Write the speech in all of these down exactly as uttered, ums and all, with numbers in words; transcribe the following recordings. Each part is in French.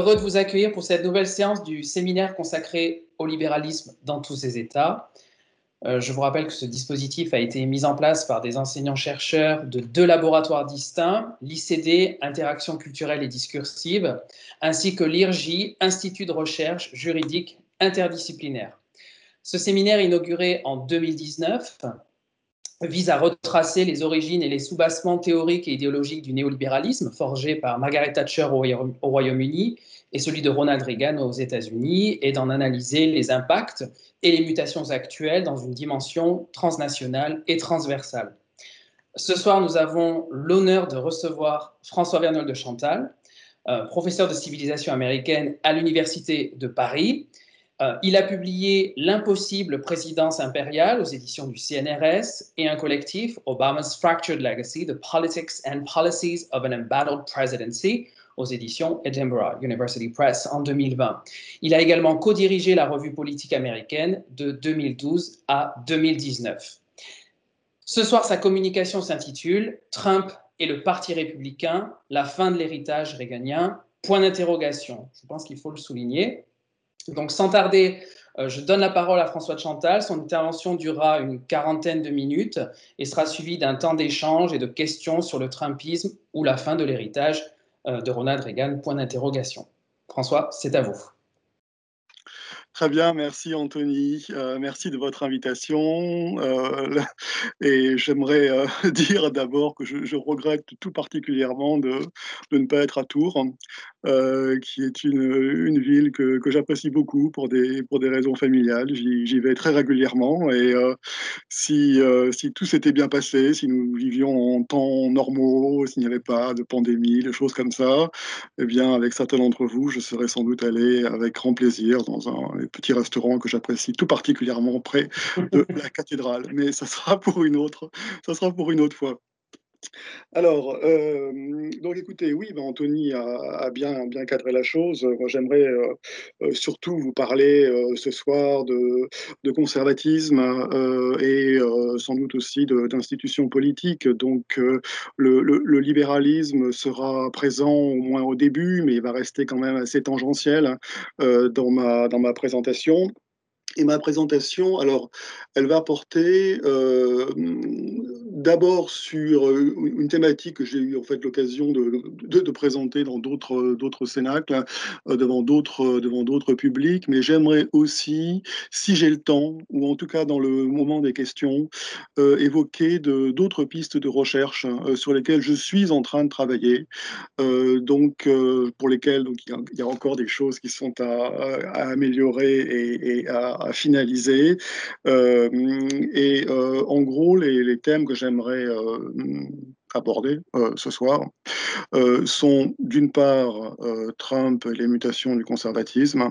heureux de vous accueillir pour cette nouvelle séance du séminaire consacré au libéralisme dans tous ses états. Euh, je vous rappelle que ce dispositif a été mis en place par des enseignants-chercheurs de deux laboratoires distincts, l'I C D, Interaction culturelle et discursive, ainsi que l'I R J, Institut de recherche juridique interdisciplinaire. Ce séminaire, inauguré en deux mille dix-neuf, vise à retracer les origines et les soubassements théoriques et idéologiques du néolibéralisme forgé par Margaret Thatcher au Royaume-Uni et celui de Ronald Reagan aux États-Unis, et d'en analyser les impacts et les mutations actuelles dans une dimension transnationale et transversale. Ce soir, nous avons l'honneur de recevoir François Vernol de Chantal, euh, professeur de civilisation américaine à l'Université de Paris. Euh, il a publié L'impossible présidence impériale aux éditions du C N R S et un collectif, Obama's Fractured Legacy, The Politics and Policies of an Embattled Presidency, aux éditions Edinburgh University Press en deux mille vingt. Il a également co-dirigé la revue politique américaine de deux mille douze à deux mille dix-neuf. Ce soir, sa communication s'intitule « Trump et le Parti républicain, la fin de l'héritage réganien, point d'interrogation ». Je pense qu'il faut le souligner. Donc, sans tarder, euh, je donne la parole à François de Chantal. Son intervention durera une quarantaine de minutes et sera suivie d'un temps d'échange et de questions sur le Trumpisme ou la fin de l'héritage euh, de Ronald Reagan, point d'interrogation. François, c'est à vous. Très bien, merci Anthony, euh, merci de votre invitation. Euh, et j'aimerais euh, dire d'abord que je, je regrette tout particulièrement de, de ne pas être à Tours, euh, qui est une, une ville que, que j'apprécie beaucoup pour des, pour des raisons familiales. J'y vais très régulièrement et euh, si, euh, si tout s'était bien passé, si nous vivions en temps normaux, s'il n'y avait pas de pandémie, des choses comme ça, eh bien, avec certains d'entre vous, je serais sans doute allé avec grand plaisir dans un petit restaurant que j'apprécie tout particulièrement près de la cathédrale. Mais ça sera pour une autre, ça sera pour une autre fois. Alors, euh, donc écoutez, oui, ben Anthony a, a bien, bien cadré la chose. Moi, j'aimerais euh, euh, surtout vous parler euh, ce soir de, de conservatisme euh, et euh, sans doute aussi d'institutions politiques. Donc, euh, le, le, le libéralisme sera présent au moins au début, mais il va rester quand même assez tangentiel euh, dans ma, dans ma présentation. Et ma présentation, alors, elle va porter euh, d'abord sur une thématique que j'ai eu en fait l'occasion de, de, de présenter dans d'autres d'autres cénacles, euh, devant d'autres devant d'autres publics, mais j'aimerais aussi, si j'ai le temps, ou en tout cas dans le moment des questions, euh, évoquer de, d'autres pistes de recherche euh, sur lesquelles je suis en train de travailler, euh, donc euh, pour lesquelles donc, il, y a, il y a encore des choses qui sont à, à améliorer et, et à, à finaliser. Euh, et euh, en gros, les, les thèmes que j'aimerais euh, aborder euh, ce soir euh, sont d'une part euh, Trump et les mutations du conservatisme.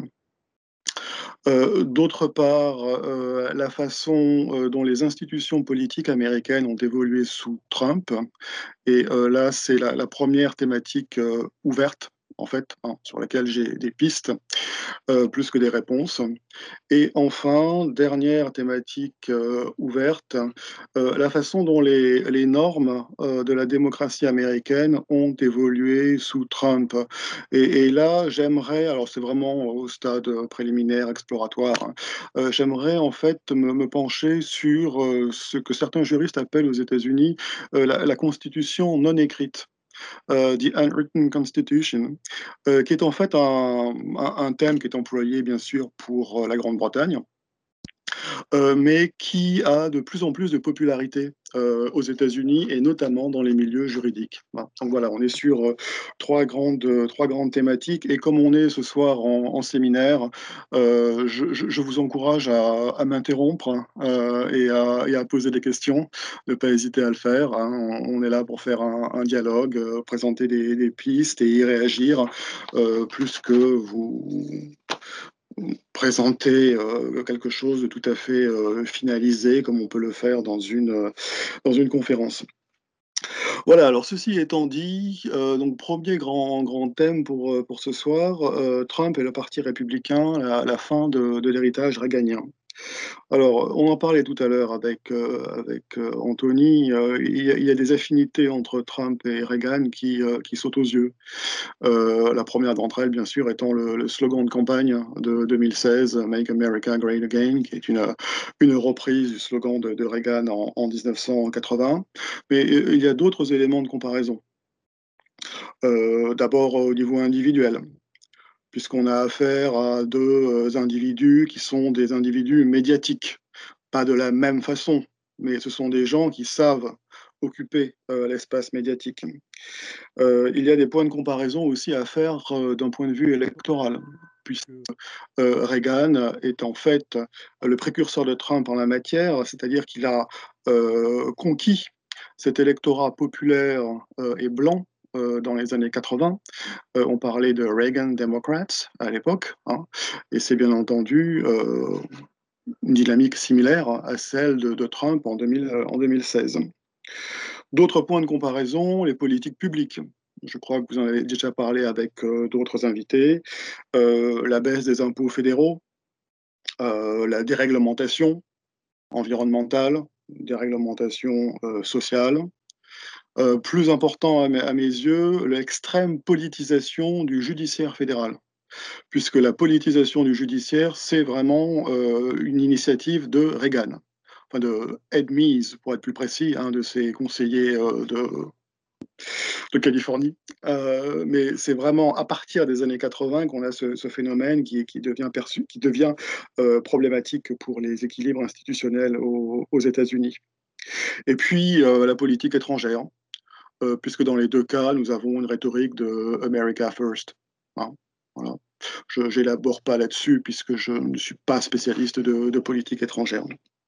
Euh, d'autre part, euh, la façon euh, dont les institutions politiques américaines ont évolué sous Trump. Et euh, là, c'est la, la, première thématique euh, ouverte, en fait, hein, sur laquelle j'ai des pistes, euh, plus que des réponses. Et enfin, dernière thématique euh, ouverte, euh, la façon dont les, les normes euh, de la démocratie américaine ont évolué sous Trump. Et, et là, j'aimerais, alors c'est vraiment au stade préliminaire, exploratoire, hein, euh, j'aimerais en fait me, me pencher sur euh, ce que certains juristes appellent aux États-Unis euh, la, la constitution non écrite. Uh, the Unwritten Constitution, euh, qui est en fait un, un, un, thème qui est employé bien sûr pour la Grande-Bretagne, euh, mais qui a de plus en plus de popularité euh, aux États-Unis et notamment dans les milieux juridiques. Donc voilà, on est sur euh, trois, grandes, euh, trois grandes thématiques et comme on est ce soir en, en séminaire, euh, je, je, je, vous encourage à, à m'interrompre euh, et, et à poser des questions, ne pas hésiter à le faire. Hein. On, on est là pour faire un, un dialogue, euh, présenter des, des, pistes et y réagir, euh, plus que vous présenter euh, quelque chose de tout à fait euh, finalisé comme on peut le faire dans une, euh, dans une conférence. Voilà, alors ceci étant dit, euh, donc premier grand, grand thème pour, euh, pour ce soir, euh, Trump et le Parti républicain, la, la fin de, de l'héritage réganien. Alors, on en parlait tout à l'heure avec, euh, avec euh, Anthony. Euh, il y a, il y a des affinités entre Trump et Reagan qui, euh, qui sautent aux yeux. Euh, la première d'entre elles, bien sûr, étant le, le slogan de campagne de deux mille seize, Make America Great Again, qui est une, une reprise du slogan de, de Reagan en, en mille neuf cent quatre-vingts. Mais euh, il y a d'autres éléments de comparaison. Euh, d'abord au niveau individuel, puisqu'on a affaire à deux euh, individus qui sont des individus médiatiques, pas de la même façon, mais ce sont des gens qui savent occuper euh, l'espace médiatique. Euh, il y a des points de comparaison aussi à faire euh, d'un point de vue électoral, puisque euh, Reagan est en fait le précurseur de Trump en la matière, c'est-à-dire qu'il a euh, conquis cet électorat populaire euh, et blanc euh, dans les années quatre-vingts. Euh, on parlait de Reagan Democrats à l'époque, hein, et c'est bien entendu euh, une dynamique similaire à celle de, de Trump en, deux mille, euh, en deux mille seize. D'autres points de comparaison, les politiques publiques. Je crois que vous en avez déjà parlé avec euh, d'autres invités. Euh, la baisse des impôts fédéraux, euh, la déréglementation environnementale, déréglementation euh, sociale. Euh, plus important à mes, à mes yeux, l'extrême politisation du judiciaire fédéral, puisque la politisation du judiciaire, c'est vraiment euh, une initiative de Reagan, enfin de Ed Meese, pour être plus précis, un de ses conseillers euh, de, de Californie. Euh, mais c'est vraiment à partir des années quatre-vingts qu'on a ce, ce phénomène qui, qui, devient perçu, qui devient euh, problématique pour les équilibres institutionnels aux, aux États-Unis. Et puis euh, la politique étrangère, euh, puisque dans les deux cas, nous avons une rhétorique de America First. Hein, voilà. Je n'élabore pas là-dessus puisque je ne suis pas spécialiste de, de politique étrangère.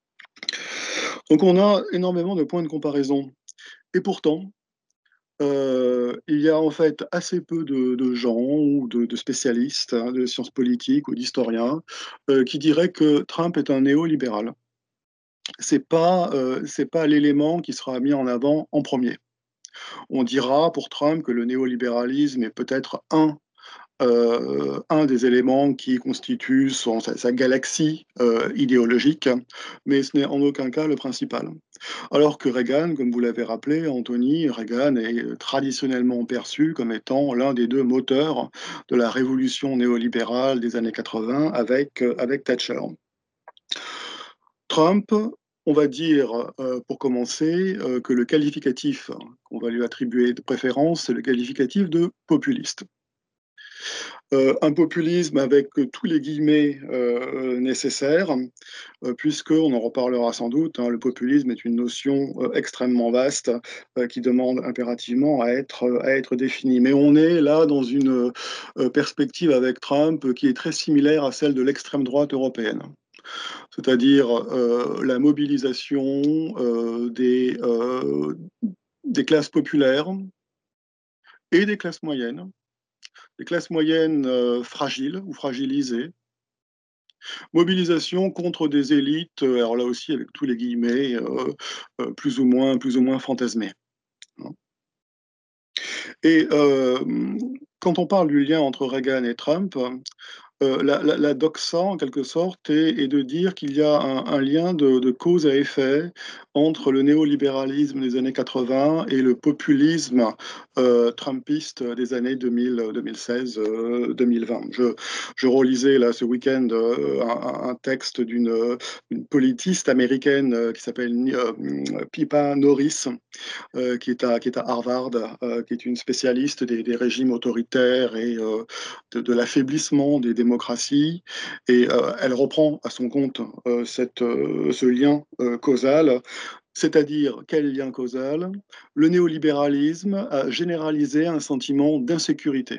Donc on a énormément de points de comparaison. Et pourtant, euh, il y a en fait assez peu de, de gens ou de, de spécialistes hein, de sciences politiques ou d'historiens euh, qui diraient que Trump est un néolibéral. C'est pas, euh, c'est pas l'élément qui sera mis en avant en premier. On dira pour Trump que le néolibéralisme est peut-être un euh, un des éléments qui constitue son, sa, sa galaxie euh, idéologique, mais ce n'est en aucun cas le principal. Alors que Reagan, comme vous l'avez rappelé, Anthony, Reagan est traditionnellement perçu comme étant l'un des deux moteurs de la révolution néolibérale des années quatre-vingts avec, euh, avec Thatcher. Trump, on va dire, euh, pour commencer, euh, que le qualificatif qu'on va lui attribuer de préférence, c'est le qualificatif de populiste. Euh, un populisme avec tous les guillemets euh, nécessaires, euh, puisqu'on en reparlera sans doute, hein, le populisme est une notion euh, extrêmement vaste euh, qui demande impérativement à être, à être définie. Mais on est là dans une euh, perspective avec Trump qui est très similaire à celle de l'extrême droite européenne, c'est-à-dire euh, la mobilisation euh, des, euh, des classes populaires et des classes moyennes, des classes moyennes euh, fragiles ou fragilisées, mobilisation contre des élites, euh, alors là aussi avec tous les guillemets, euh, euh, plus ou moins, plus ou moins fantasmées. Et euh, quand on parle du lien entre Reagan et Trump, euh, la, la, la doxa, en quelque sorte, est, est de dire qu'il y a un, un lien de, de, cause à effet entre le néolibéralisme des années quatre-vingts et le populisme euh, trumpiste des années deux mille, deux mille seize, euh, deux mille vingt. Je, je relisais là ce week-end euh, un, un, texte d'une politiste américaine euh, qui s'appelle euh, Pippa Norris, euh, qui, est à, qui est à Harvard, euh, qui est une spécialiste des, des régimes autoritaires et euh, de, de l'affaiblissement des démocraties. Et euh, elle reprend à son compte euh, cette, euh, ce lien euh, causal. C'est-à-dire, quel lien causal? Le néolibéralisme a généralisé un sentiment d'insécurité.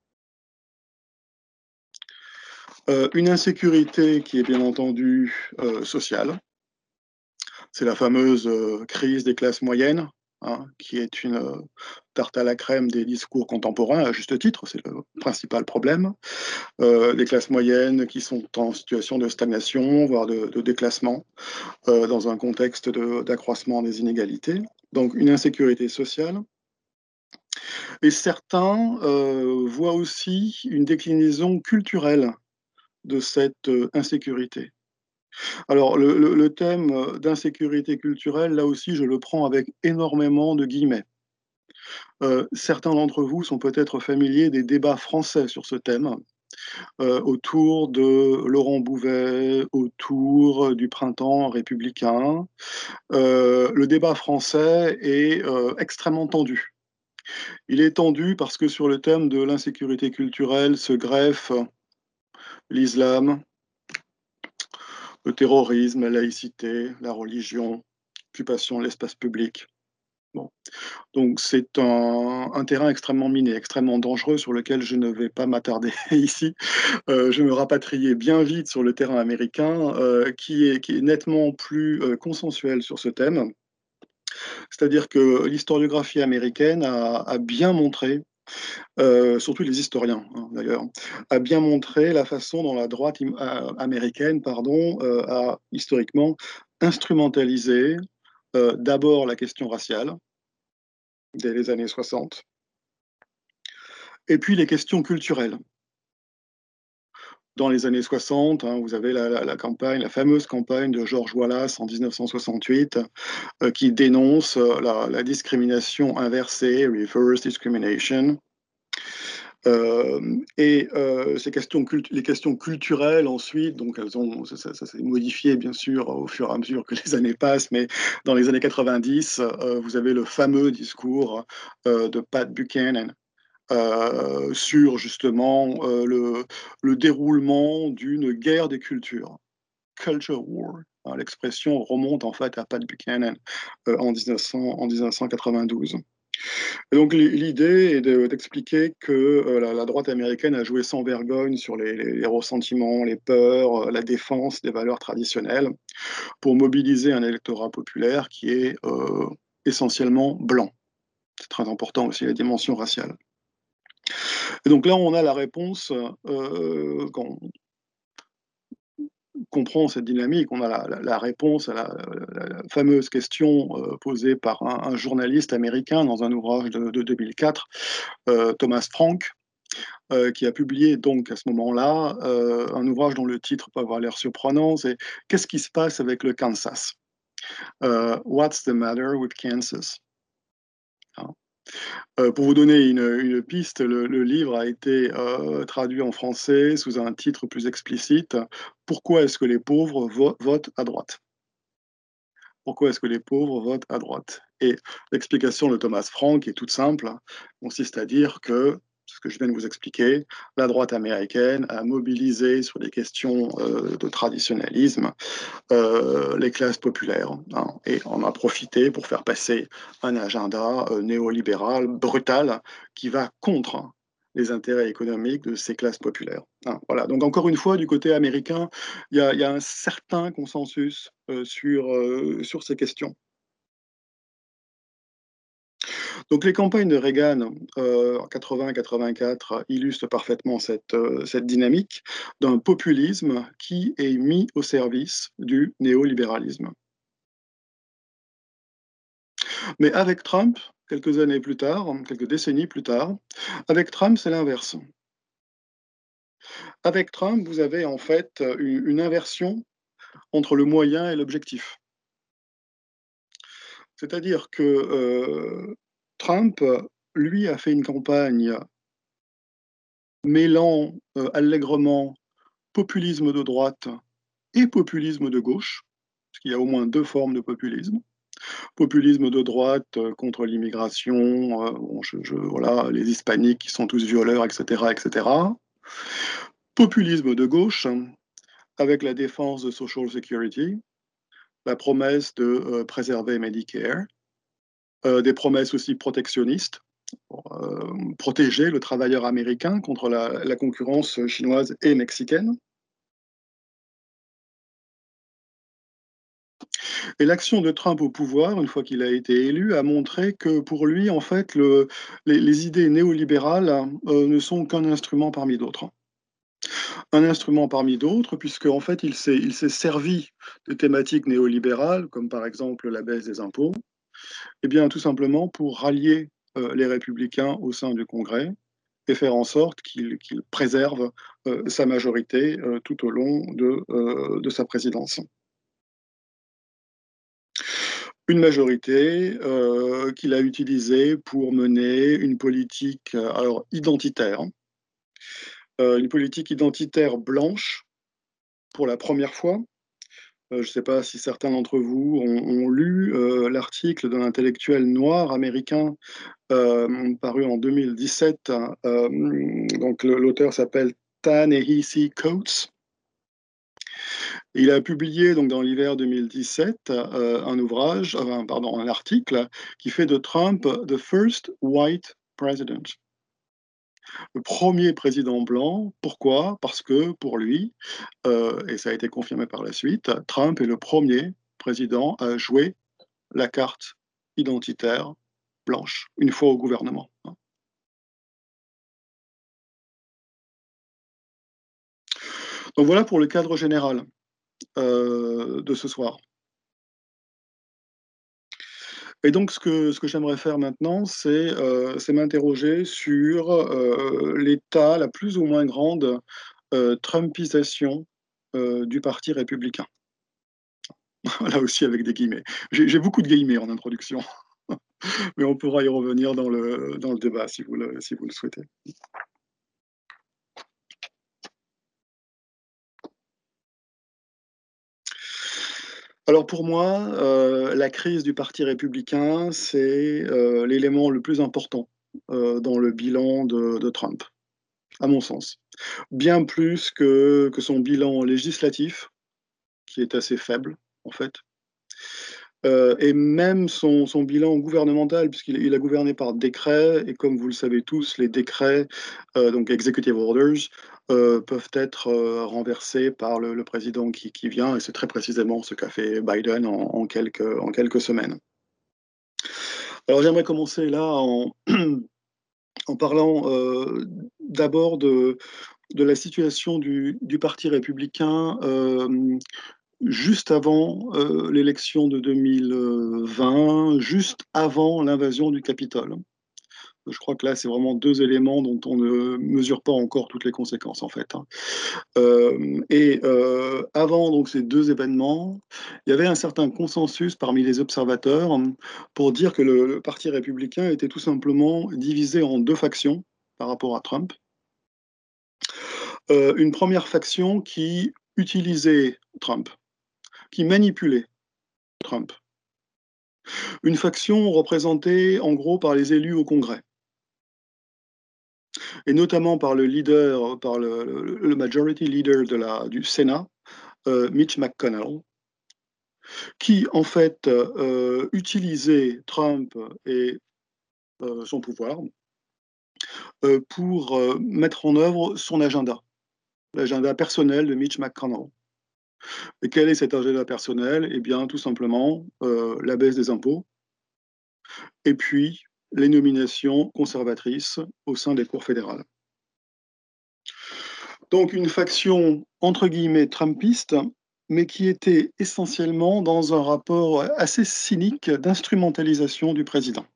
Euh, une insécurité qui est bien entendu euh, sociale. C'est la fameuse euh, crise des classes moyennes, hein, qui est une euh, tarte à la crème des discours contemporains, à juste titre, c'est le principal problème. Euh, les classes moyennes qui sont en situation de stagnation, voire de, de déclassement, euh, dans un contexte de- d'accroissement des inégalités. Donc une insécurité sociale. Et certains euh, voient aussi une déclinaison culturelle de cette euh, insécurité. Alors, le, le- le thème euh, d'insécurité culturelle, là aussi, je le prends avec énormément de guillemets. Euh, certains d'entre vous sont peut-être familiers des débats français sur ce thème, euh, autour de Laurent Bouvet, autour du printemps républicain. Euh, le débat français est euh, extrêmement tendu. Il est tendu parce que sur le thème de l'insécurité culturelle se greffe l'islam, le terrorisme, la laïcité, la religion, l'occupation de l'espace public. Bon. Donc c'est un, un terrain extrêmement miné, extrêmement dangereux sur lequel je ne vais pas m'attarder ici. Euh, je me rapatriais bien vite sur le terrain américain, euh, qui est, qui est nettement plus euh, consensuel sur ce thème. C'est-à-dire que l'historiographie américaine a, a bien montré, euh, surtout les historiens hein, d'ailleurs, a bien montré la façon dont la droite im- euh, américaine pardon, euh, a historiquement instrumentalisé euh, d'abord la question raciale dès les années soixante, et puis les questions culturelles. Dans les années soixante, hein, vous avez la, la, la, campagne, la fameuse campagne de George Wallace en mille neuf cent soixante-huit, euh, qui dénonce euh, la, la, discrimination inversée, reverse discrimination. Euh, et euh, ces questions les questions culturelles ensuite, donc elles ont, ça, ça, ça s'est modifié bien sûr au fur et à mesure que les années passent, mais dans les années quatre-vingt-dix, euh, vous avez le fameux discours euh, de Pat Buchanan, Euh, sur justement euh, le, le, déroulement d'une guerre des cultures, Culture War. Hein, l'expression remonte en fait à Pat Buchanan euh, en, mille neuf cents, en mille neuf cent quatre-vingt-douze. Et donc l'idée est de, d'expliquer que euh, la, la, droite américaine a joué sans vergogne sur les, les, les ressentiments, les peurs, euh, la défense des valeurs traditionnelles pour mobiliser un électorat populaire qui est euh, essentiellement blanc. C'est très important aussi la dimension raciale. Et donc là, on a la réponse, euh, quand on comprend cette dynamique, on a la, la, la réponse à la, la, la, fameuse question euh, posée par un, un, journaliste américain dans un ouvrage de, de deux mille quatre, euh, Thomas Frank, euh, qui a publié donc à ce moment-là euh, un ouvrage dont le titre peut avoir l'air surprenant, c'est « Qu'est-ce qui se passe avec le Kansas ?» euh, What's the matter with Kansas? Hein. Euh, pour vous donner une, une piste, le, le, livre a été euh, traduit en français sous un titre plus explicite. Pourquoi est-ce que les pauvres vo votent à droite? Pourquoi est-ce que les pauvres votent à droite? Et l'explication de Thomas Frank est toute simple, consiste à dire que, ce que je viens de vous expliquer, la droite américaine a mobilisé sur des questions euh, de traditionnalisme euh, les classes populaires, hein, et on a profité pour faire passer un agenda euh, néolibéral brutal qui va contre les intérêts économiques de ces classes populaires. Hein, voilà. Donc encore une fois, du côté américain, il y, y, a un certain consensus euh, sur, euh, sur ces questions. Donc les campagnes de Reagan euh, en quatre-vingt quatre-vingt-quatre illustrent parfaitement cette, euh, cette dynamique d'un populisme qui est mis au service du néolibéralisme. Mais avec Trump, quelques années plus tard, quelques décennies plus tard, avec Trump, c'est l'inverse. Avec Trump, vous avez en fait une, une inversion entre le moyen et l'objectif. C'est-à-dire que euh, Trump, lui, a fait une campagne mêlant euh, allègrement populisme de droite et populisme de gauche, parce qu'il y a au moins deux formes de populisme. Populisme de droite euh, contre l'immigration, euh, bon, je, je, voilà, les hispaniques qui sont tous violeurs, et cetera, et cetera. Populisme de gauche avec la défense de Social Security, la promesse de euh, préserver Medicare, euh, des promesses aussi protectionnistes pour euh, protéger le travailleur américain contre la, la concurrence chinoise et mexicaine. Et l'action de Trump au pouvoir, une fois qu'il a été élu, a montré que pour lui, en fait, le, les, les, idées néolibérales euh, ne sont qu'un instrument parmi d'autres. Un instrument parmi d'autres, puisque en fait, il s'est, il s'est servi de thématiques néolibérales, comme par exemple la baisse des impôts, et bien tout simplement pour rallier euh, les républicains au sein du Congrès et faire en sorte qu'il qu'il préserve euh, sa majorité euh, tout au long de, euh, de sa présidence. Une majorité euh, qu'il a utilisée pour mener une politique euh, alors identitaire, euh, une politique identitaire blanche pour la première fois. Euh, je ne sais pas si certains d'entre vous ont, ont lu euh, l'article d'un intellectuel noir américain euh, paru en deux mille dix-sept. Euh, donc l'auteur s'appelle Ta-Nehisi Coates. Il a publié donc dans l'hiver deux mille dix-sept euh, un ouvrage, euh, pardon, un article qui fait de Trump the first white president, le premier président blanc. Pourquoi? Parce que pour lui, euh, et ça a été confirmé par la suite, Trump est le premier président à jouer la carte identitaire blanche une fois au gouvernement. Donc voilà pour le cadre général euh, de ce soir. Et donc, ce que, ce que j'aimerais faire maintenant, c'est euh, c'est m'interroger sur euh, l'état, la plus ou moins grande euh, Trumpisation euh, du Parti républicain. Là aussi avec des guillemets. J'ai j'ai beaucoup de guillemets en introduction, mais on pourra y revenir dans le, dans le débat si vous le, si vous le souhaitez. Alors pour moi, euh, la crise du Parti républicain, c'est euh, l'élément le plus important euh, dans le bilan de, de Trump, à mon sens. Bien plus que, que son bilan législatif, qui est assez faible, en fait, euh, et même son, son bilan gouvernemental, puisqu'il il a gouverné par décret, et comme vous le savez tous, les décrets, euh, donc executive orders, euh, peuvent être euh, renversés par le, le président qui, qui vient, et c'est très précisément ce qu'a fait Biden en, en quelques, en quelques semaines. Alors j'aimerais commencer là en, en parlant euh, d'abord de, de la situation du, du Parti républicain euh, juste avant euh, l'élection de deux mille vingt, juste avant l'invasion du Capitole. Je crois que là, c'est vraiment deux éléments dont on ne mesure pas encore toutes les conséquences, en fait. Hein. Euh, et euh, avant donc ces deux événements, il y avait un certain consensus parmi les observateurs pour dire que le, le Parti républicain était tout simplement divisé en deux factions par rapport à Trump. Euh, une première faction qui utilisait Trump, qui manipulait Trump. Une faction représentée en gros par les élus au Congrès, et notamment par le leader, par le, le, le majority leader de la, du Sénat, euh, Mitch McConnell, qui en fait euh, utilisait Trump et euh, son pouvoir euh, pour euh, mettre en œuvre son agenda, l'agenda personnel de Mitch McConnell. Et quel est cet agenda personnel? Eh bien, tout simplement, euh, la baisse des impôts, et puis les nominations conservatrices au sein des cours fédérales. Donc une faction entre guillemets trumpiste, mais qui était essentiellement dans un rapport assez cynique d'instrumentalisation du président.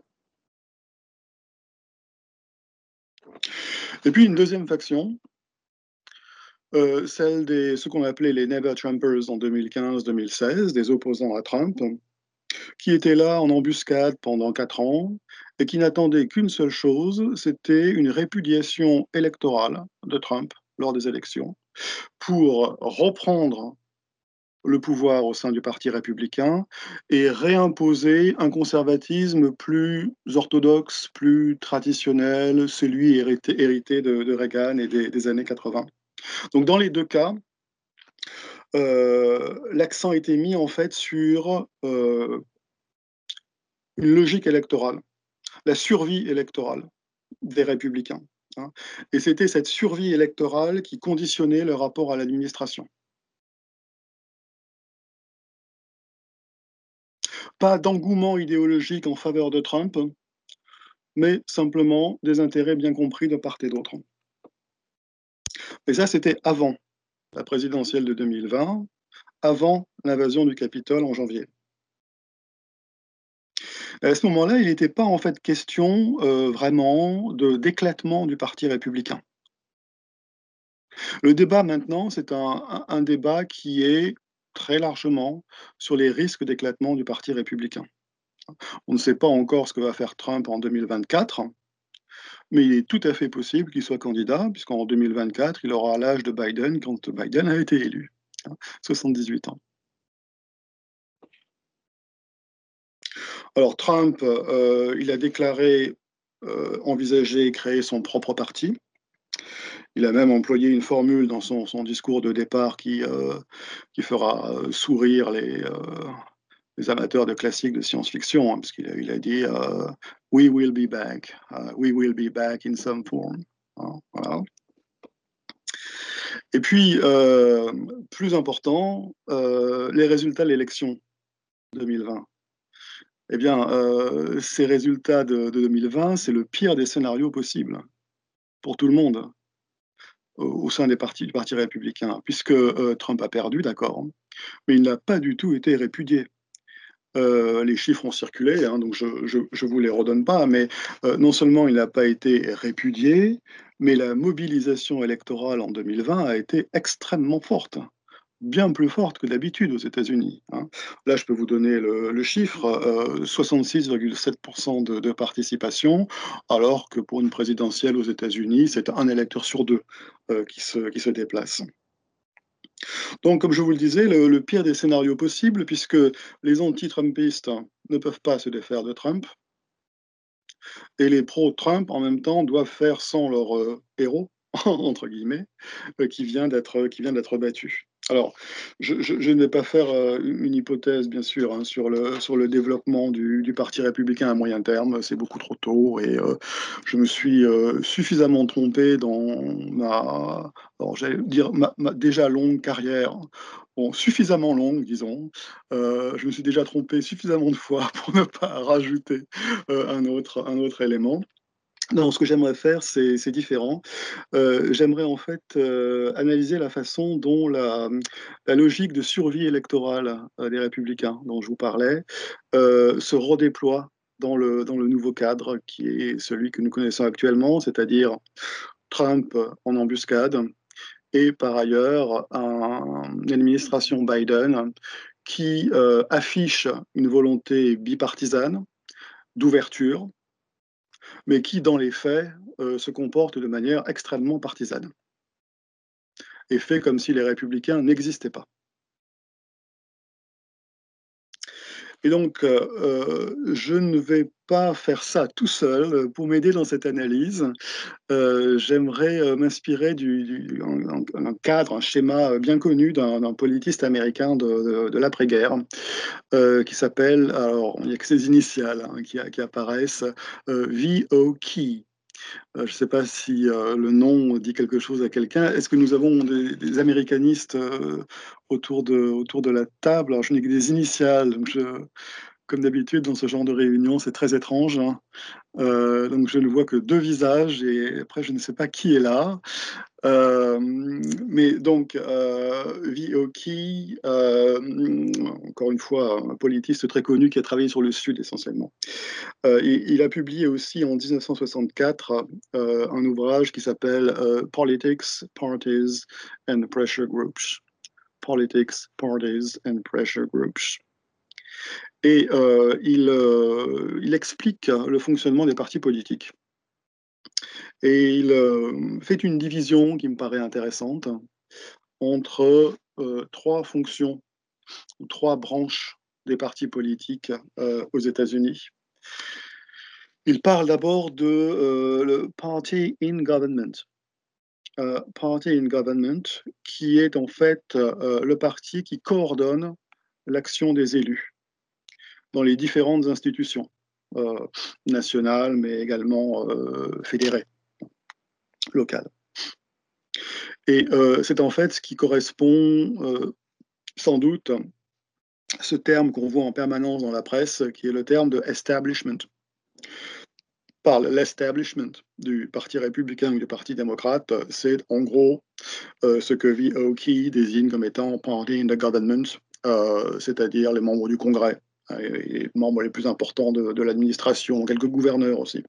Et puis une deuxième faction, euh, celle des ce qu'on appelait les Never Trumpers en deux mille quinze deux mille seize, des opposants à Trump, qui étaient là en embuscade pendant quatre ans et qui n'attendaient qu'une seule chose, c'était une répudiation électorale de Trump lors des élections pour reprendre le pouvoir au sein du Parti républicain et réimposer un conservatisme plus orthodoxe, plus traditionnel, celui hérité, hérité de, de Reagan et des, des années quatre-vingts. Donc dans les deux cas, euh, l'accent était mis en fait sur euh, une logique électorale, la survie électorale des républicains. Hein. Et c'était cette survie électorale qui conditionnait le rapport à l'administration. Pas d'engouement idéologique en faveur de Trump, mais simplement des intérêts bien compris de part et d'autre. Et ça, c'était avant la présidentielle de deux mille vingt, avant l'invasion du Capitole en janvier. À ce moment-là, il n'était pas en fait question euh, vraiment de d'éclatement du Parti républicain. Le débat maintenant, c'est un, un- un débat qui est très largement sur les risques d'éclatement du Parti républicain. On ne sait pas encore ce que va faire Trump en deux mille vingt-quatre, mais il est tout à fait possible qu'il soit candidat, puisqu'en deux mille vingt-quatre, il aura l'âge de Biden quand Biden a été élu, hein, soixante-dix-huit ans. Alors Trump, euh, il a déclaré euh, envisager créer son propre parti. Il a même employé une formule dans son, son discours de départ qui, euh, qui fera euh, sourire les, euh, les amateurs de classiques de science-fiction, hein, parce qu'il a, il a dit euh, We will be back, uh, we will be back in some form. Hein, voilà. Et puis, euh, plus important, euh, les résultats de l'élection deux mille vingt. Eh bien, euh, ces résultats de, de deux mille vingt, c'est le pire des scénarios possibles pour tout le monde au, au sein des partis, du Parti républicain, puisque euh, Trump a perdu, d'accord, mais il n'a pas du tout été répudié. Euh, les chiffres ont circulé, hein, donc je ne vous les redonne pas, mais euh, non seulement il n'a pas été répudié, mais la mobilisation électorale en deux mille vingt a été extrêmement forte, bien plus forte que d'habitude aux États-Unis, hein. Là, je peux vous donner le, le chiffre, euh, soixante-six virgule sept pour cent de, de participation, alors que pour une présidentielle aux États-Unis, c'est un électeur sur deux euh, qui se, qui se déplace. Donc, comme je vous le disais, le, le pire des scénarios possibles, puisque les anti-Trumpistes ne peuvent pas se défaire de Trump, et les pro-Trump, en même temps, doivent faire sans leur euh, héros, entre guillemets, euh, qui vient d'être qui vient d'être battu. Alors, je, je- je ne vais pas faire euh, une hypothèse, bien sûr, hein, sur le, sur le développement du, du Parti républicain à moyen terme. C'est beaucoup trop tôt et euh, je me suis euh, suffisamment trompé dans ma, alors, j'allais dire, ma, ma déjà longue carrière. Bon, suffisamment longue, disons. Euh, je me suis déjà trompé suffisamment de fois pour ne pas rajouter euh, un autre, un autre élément. Non, ce que j'aimerais faire, c'est c'est différent. Euh, j'aimerais en fait euh, analyser la façon dont la, la logique de survie électorale euh, des Républicains, dont je vous parlais, euh, se redéploie dans le, dans le nouveau cadre qui est celui que nous connaissons actuellement, c'est-à-dire Trump en embuscade et par ailleurs un- une administration Biden qui euh, affiche une volonté bipartisane d'ouverture, mais qui, dans les faits, euh, se comporte de manière extrêmement partisane et fait comme si les républicains n'existaient pas. Et donc, euh, euh, je ne vais pas faire ça tout seul pour m'aider dans cette analyse. Euh, j'aimerais euh, m'inspirer du, du un, un cadre, un schéma bien connu d'un d'un politiste américain de, de, de l'après-guerre euh, qui s'appelle, alors il n'y a que ses initiales hein, qui, qui, apparaissent, euh, V O Key. Euh, je ne sais pas si euh, le nom dit quelque chose à quelqu'un. Est-ce que nous avons des, des américanistes euh, autour de, autour de la table? Alors, je n'ai que des initiales. Donc je, comme d'habitude, dans ce genre de réunion, c'est très étrange, hein. Euh, donc, je ne vois que deux visages et après, je ne sais pas qui est là. Euh, mais donc, euh, Vioki, euh, encore une fois, un politiste très connu qui a travaillé sur le Sud essentiellement. Euh, il, il a publié aussi en mille neuf cent soixante-quatre euh, un ouvrage qui s'appelle euh, Politics, Parties and Pressure Groups. Politics, Parties and Pressure Groups. Et euh, il, euh, il explique le fonctionnement des partis politiques. Et il euh, fait une division qui me paraît intéressante entre euh, trois fonctions ou trois branches des partis politiques euh, aux États-Unis. Il parle d'abord de euh, le Party in Government. Euh, Party in Government, qui est en fait euh, le parti qui coordonne l'action des élus dans les différentes institutions euh, nationales, mais également euh, fédérées, locales. Et euh, c'est en fait ce qui correspond euh, sans doute à ce terme qu'on voit en permanence dans la presse, qui est le terme de establishment. Par l'establishment du Parti républicain ou du Parti démocrate, c'est en gros euh, ce que V O K désigne comme étant party in the government, euh, c'est-à-dire les membres du Congrès et les membres les plus importants de, de l'administration, quelques gouverneurs aussi.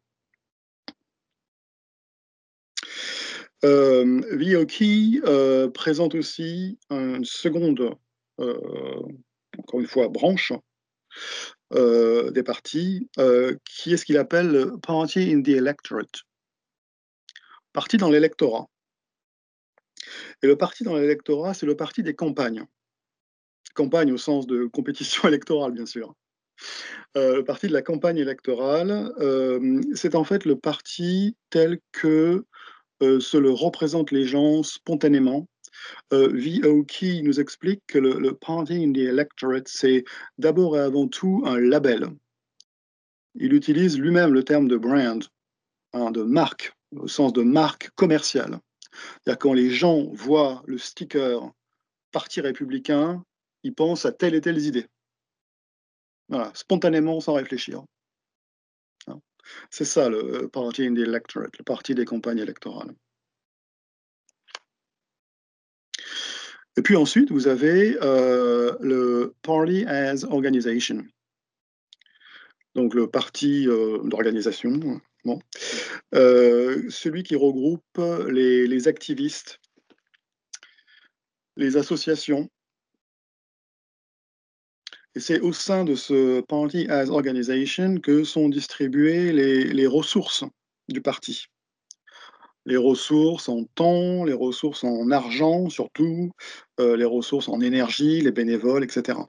Euh, V O K euh, présente aussi une seconde, euh, encore une fois, branche euh, des partis, euh, qui est ce qu'il appelle le Party in the Electorate, parti dans l'électorat. Et le parti dans l'électorat, c'est le parti des campagnes. Campagne au sens de compétition électorale, bien sûr. Euh, le parti de la campagne électorale, euh, c'est en fait le parti tel que euh, se le représentent les gens spontanément. Euh, V O K nous explique que le, le Party in the Electorate, c'est d'abord et avant tout un label. Il utilise lui-même le terme de brand, hein, de marque, au sens de marque commerciale. C'est-à-dire quand les gens voient le sticker Parti républicain, ils pensent à telle et telle idée. Voilà, spontanément, sans réfléchir. C'est ça le Party in the Electorate, le parti des campagnes électorales. Et puis ensuite, vous avez euh, le Party as Organization. Donc le parti euh, d'organisation, bon. euh, celui qui regroupe les, les activistes, les associations. Et c'est au sein de ce Party as Organization que sont distribuées les, les ressources du parti. Les ressources en temps, les ressources en argent surtout, euh, les ressources en énergie, les bénévoles, et cetera.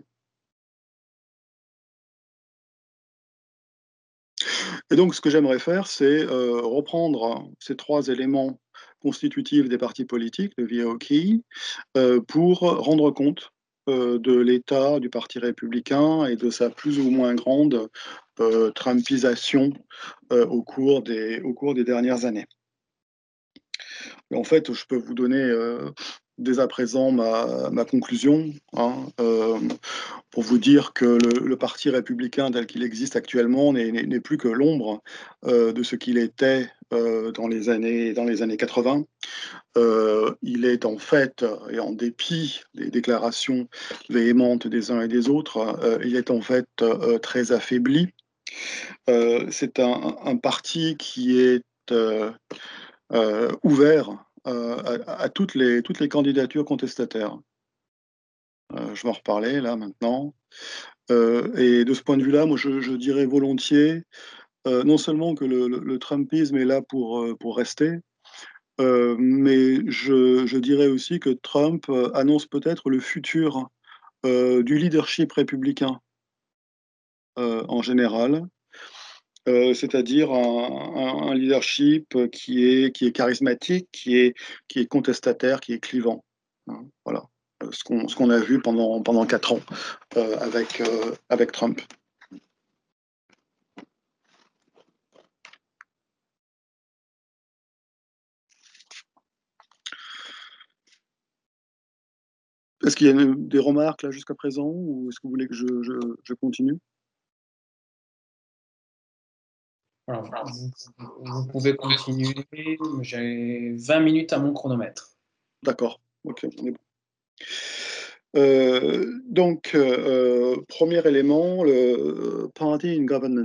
Et donc, ce que j'aimerais faire, c'est euh, reprendre ces trois éléments constitutifs des partis politiques, de V O K, euh, pour rendre compte euh, de l'état du Parti républicain et de sa plus ou moins grande euh, Trumpisation euh, au cours des, au cours des dernières années. Et en fait, je peux vous donner euh, dès à présent ma, ma conclusion, hein, euh, pour vous dire que le, le Parti républicain tel qu'il existe actuellement n'est plus que l'ombre euh, de ce qu'il était euh, dans les années, dans les années quatre-vingts. Euh, il est en fait, et en dépit des déclarations véhémentes des uns et des autres, euh, il est en fait euh, très affaibli. Euh, c'est un, un, parti qui est euh, euh, ouvert euh, à, à toutes, les, toutes les candidatures contestataires. Euh, je vais en reparler là maintenant. Euh, et de ce point de vue-là, moi je, je, dirais volontiers, euh, non seulement que le, le, le Trumpisme est là pour, euh, pour rester, euh, mais je, je, dirais aussi que Trump euh, annonce peut-être le futur euh, du leadership républicain euh, en général. Euh, c'est-à-dire un, un, un, leadership qui est, qui est charismatique, qui est, qui est contestataire, qui est clivant. Hein, voilà, ce qu'on ce qu'on a vu pendant, pendant quatre ans euh, avec, euh, avec Trump. Est-ce qu'il y a des remarques là jusqu'à présent ou est-ce que vous voulez que je, je, je continue? Alors, vous, vous, pouvez continuer, j'ai vingt minutes à mon chronomètre. D'accord, ok, on est bon. Euh, donc, euh, premier élément, le Party in Government.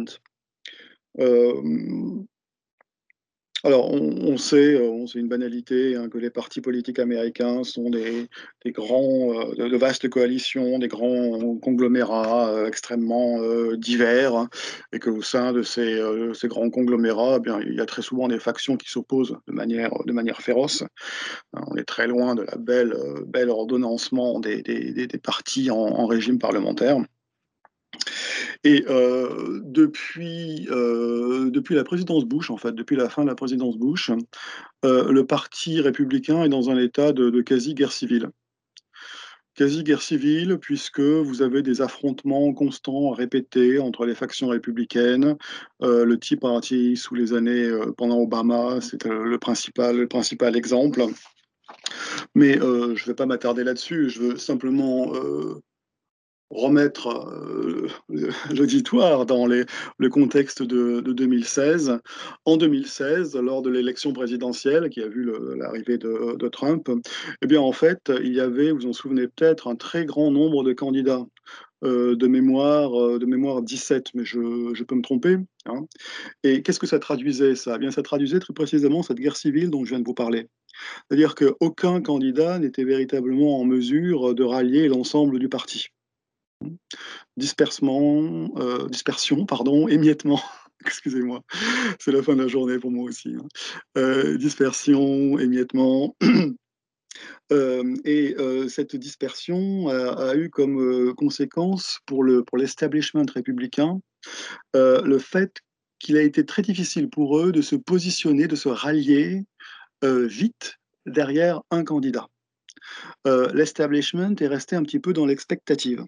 Euh, alors, on, on sait, c'est une banalité, hein, que les partis politiques américains sont des, des grands, euh, de, de vastes coalitions, des grands conglomérats euh, extrêmement euh, divers, hein, et qu'au sein de ces, euh, ces grands conglomérats, eh bien, il y a très souvent des factions qui s'opposent de manière, de manière féroce. On est très loin de la belle, euh, belle ordonnancement des, des, des, des partis en, en régime parlementaire. Et euh, depuis, euh, depuis la présidence Bush, en fait, depuis la fin de la présidence Bush, euh, le Parti républicain est dans un état de, de quasi-guerre civile. Quasi-guerre civile, puisque vous avez des affrontements constants, répétés entre les factions républicaines. Euh, le Tea Party, sous les années euh, pendant Obama, c'est euh, le, principal, le principal exemple. Mais euh, je ne vais pas m'attarder là-dessus, je veux simplement euh, remettre euh, l'auditoire dans les, le contexte de, de deux mille seize. En deux mille seize, lors de l'élection présidentielle qui a vu l'arrivée de, de Trump, eh bien en fait, il y avait, vous vous en souvenez peut-être, un très grand nombre de candidats euh, de mémoire, euh, de mémoire dix-sept, mais je, je peux me tromper, hein. Et qu'est-ce que ça traduisait, ça? Eh bien, ça traduisait très précisément cette guerre civile dont je viens de vous parler. C'est-à-dire qu'aucun candidat n'était véritablement en mesure de rallier l'ensemble du parti. Dispersement, euh, dispersion, pardon, émiettement. Excusez-moi, c'est la fin de la journée pour moi aussi, hein. Euh, dispersion, émiettement. Euh, et euh, cette dispersion a, a eu comme euh, conséquence pour le, pour l'establishment républicain euh, le fait qu'il a été très difficile pour eux de se positionner, de se rallier euh, vite derrière un candidat. Euh, l'establishment est resté un petit peu dans l'expectative.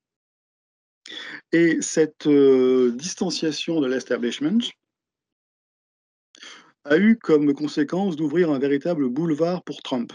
Et cette euh, distanciation de l'establishment a eu comme conséquence d'ouvrir un véritable boulevard pour Trump.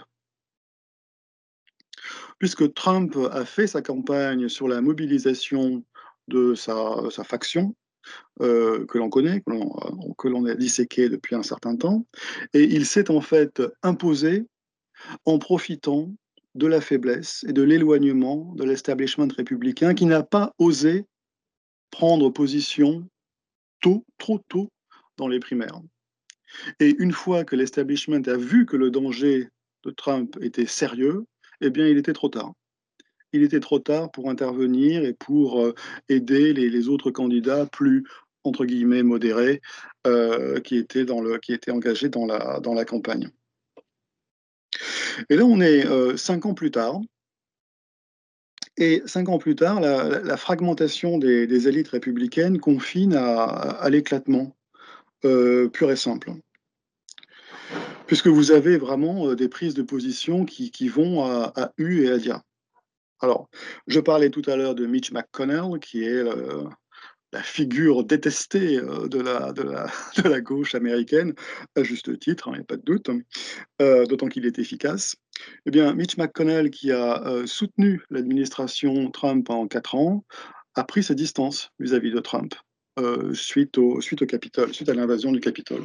Puisque Trump a fait sa campagne sur la mobilisation de sa, sa faction, euh, que l'on connaît, que l'on, que l'on a disséqué depuis un certain temps, et il s'est en fait imposé en profitant de la faiblesse et de l'éloignement de l'establishment républicain qui n'a pas osé prendre position tôt, trop tôt dans les primaires. Et une fois que l'establishment a vu que le danger de Trump était sérieux, eh bien, il était trop tard. Il était trop tard pour intervenir et pour euh, aider les, les, autres candidats plus, entre guillemets, modérés, euh, qui, étaient dans le, qui étaient engagés dans la, dans la campagne. Et là, on est euh, cinq ans plus tard. Et cinq ans plus tard, la, la fragmentation des, des, élites républicaines confine à, à l'éclatement euh, pur et simple. Puisque vous avez vraiment euh, des prises de position qui, qui vont à, à U et à dia. Alors, je parlais tout à l'heure de Mitch McConnell, qui est le, la figure détestée euh, de la, de, la, de la gauche américaine, à juste titre, il hein, n'y a pas de doute, euh, d'autant qu'il est efficace. Eh bien, Mitch McConnell, qui a euh, soutenu l'administration Trump pendant quatre ans, a pris ses distances vis-à-vis de Trump euh, suite, au, suite au Capitole, suite à l'invasion du Capitole.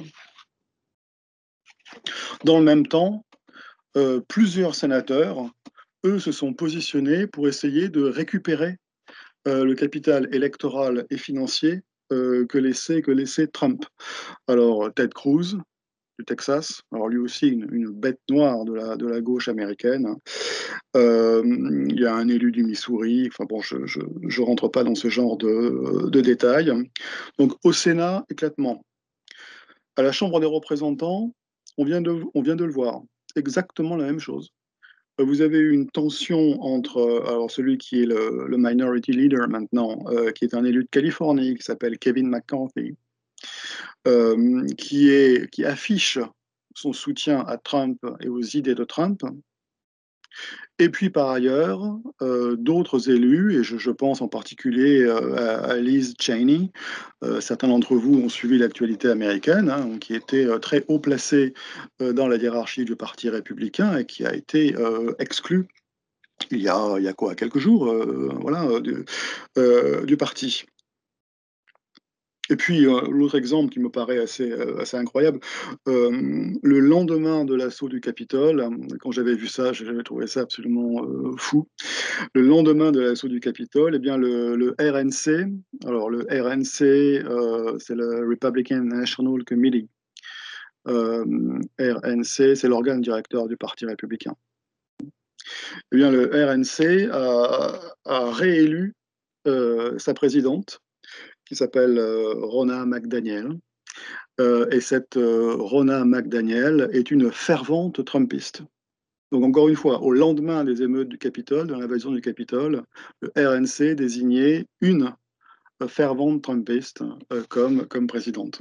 Dans le même temps, euh, plusieurs sénateurs, eux, se sont positionnés pour essayer de récupérer euh, le capital électoral et financier euh, que, laissait, que laissait Trump. Alors, Ted Cruz, du Texas, alors lui aussi une, une bête noire de la, de la gauche américaine. Euh, il y a un élu du Missouri, enfin bon, je ne rentre pas dans ce genre de, de détails. Donc, au Sénat, éclatement. À la Chambre des représentants, on vient de, on vient de le voir, exactement la même chose. Vous avez eu une tension entre alors celui qui est le, le minority leader maintenant, euh, qui est un élu de Californie, qui s'appelle Kevin McCarthy, euh, qui, est, qui affiche son soutien à Trump et aux idées de Trump. Et puis par ailleurs, euh, d'autres élus, et je, je, pense en particulier euh, à, à Liz Cheney, euh, certains d'entre vous ont suivi l'actualité américaine, hein, qui était euh, très haut placée euh, dans la hiérarchie du Parti républicain et qui a été euh, exclue il y a, il y a quoi, quelques jours, euh, voilà, euh, du, euh, du parti. Et puis, euh, l'autre exemple qui me paraît assez, euh, assez incroyable, euh, le lendemain de l'assaut du Capitole, quand j'avais vu ça, j'avais trouvé ça absolument euh, fou. Le lendemain de l'assaut du Capitole, eh bien, le, le R N C, alors le R N C, euh, c'est le Republican National Committee. Euh, R N C, c'est l'organe directeur du Parti républicain. Eh bien, le R N C a, a réélu euh, sa présidente, qui s'appelle euh, Ronna McDaniel. Euh, et cette euh, Ronna McDaniel est une fervente Trumpiste. Donc encore une fois, au lendemain des émeutes du Capitole, de l'invasion du Capitole, le R N C désignait une fervente Trumpiste euh, comme, comme présidente.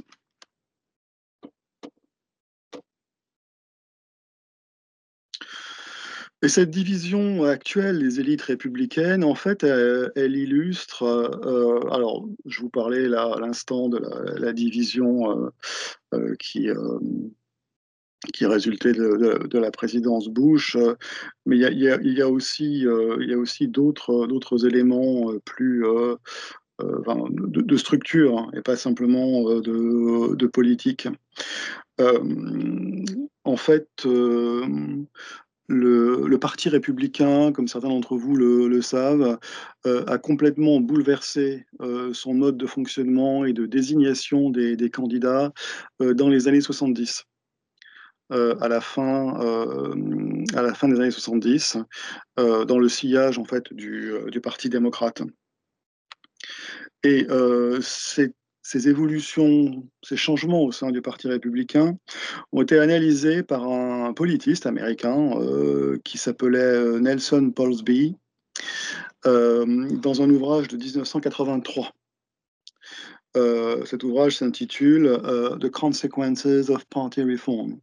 Et cette division actuelle des élites républicaines, en fait, elle, elle illustre, euh, alors je vous parlais là à l'instant de la, la division euh, euh, qui, euh, qui résultait de, de, de, la présidence Bush, euh, mais il y a, y a, y a aussi, euh, y a aussi d'autres, d'autres éléments euh, plus euh, euh, enfin, de, de, structure hein, et pas simplement euh, de, de politique. Euh, en fait, euh, le, le Parti républicain, comme certains d'entre vous le, le savent, euh, a complètement bouleversé euh, son mode de fonctionnement et de désignation des, des candidats euh, dans les années soixante-dix. Euh, à la fin, euh, à la fin des années soixante-dix, euh, dans le sillage en fait du, euh, du Parti démocrate. Et euh, ces, ces évolutions, ces changements au sein du Parti républicain ont été analysés par un politiste américain euh, qui s'appelait euh, Nelson Polsby euh, dans un ouvrage de mille neuf cent quatre-vingt-trois. Euh, cet ouvrage s'intitule euh, The Consequences of Party Reform.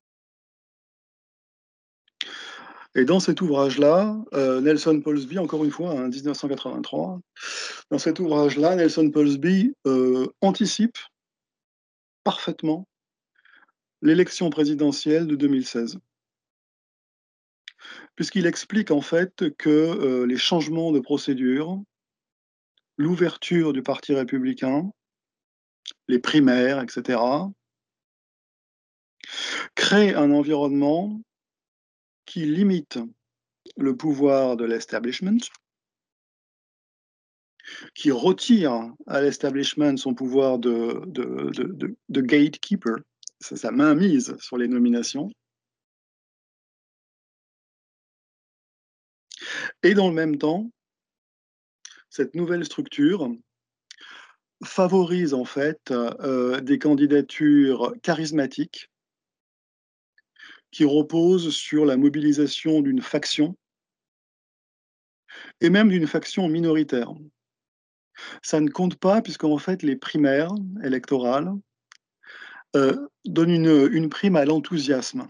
Et dans cet ouvrage-là, euh, Nelson Polsby, encore une fois, en hein, mille neuf cent quatre-vingt-trois, dans cet ouvrage-là, Nelson Polsby euh, anticipe parfaitement l'élection présidentielle de deux mille seize. Puisqu'il explique en fait que euh, les changements de procédure, l'ouverture du Parti républicain, les primaires, et cetera, créent un environnement qui limite le pouvoir de l'establishment, qui retire à l'establishment son pouvoir de, de, de, de, de gatekeeper, sa mainmise sur les nominations, et dans le même temps, cette nouvelle structure favorise en fait euh, des candidatures charismatiques qui reposent sur la mobilisation d'une faction et même d'une faction minoritaire. Ça ne compte pas puisqu'en fait les primaires électorales euh, donnent une, une prime à l'enthousiasme.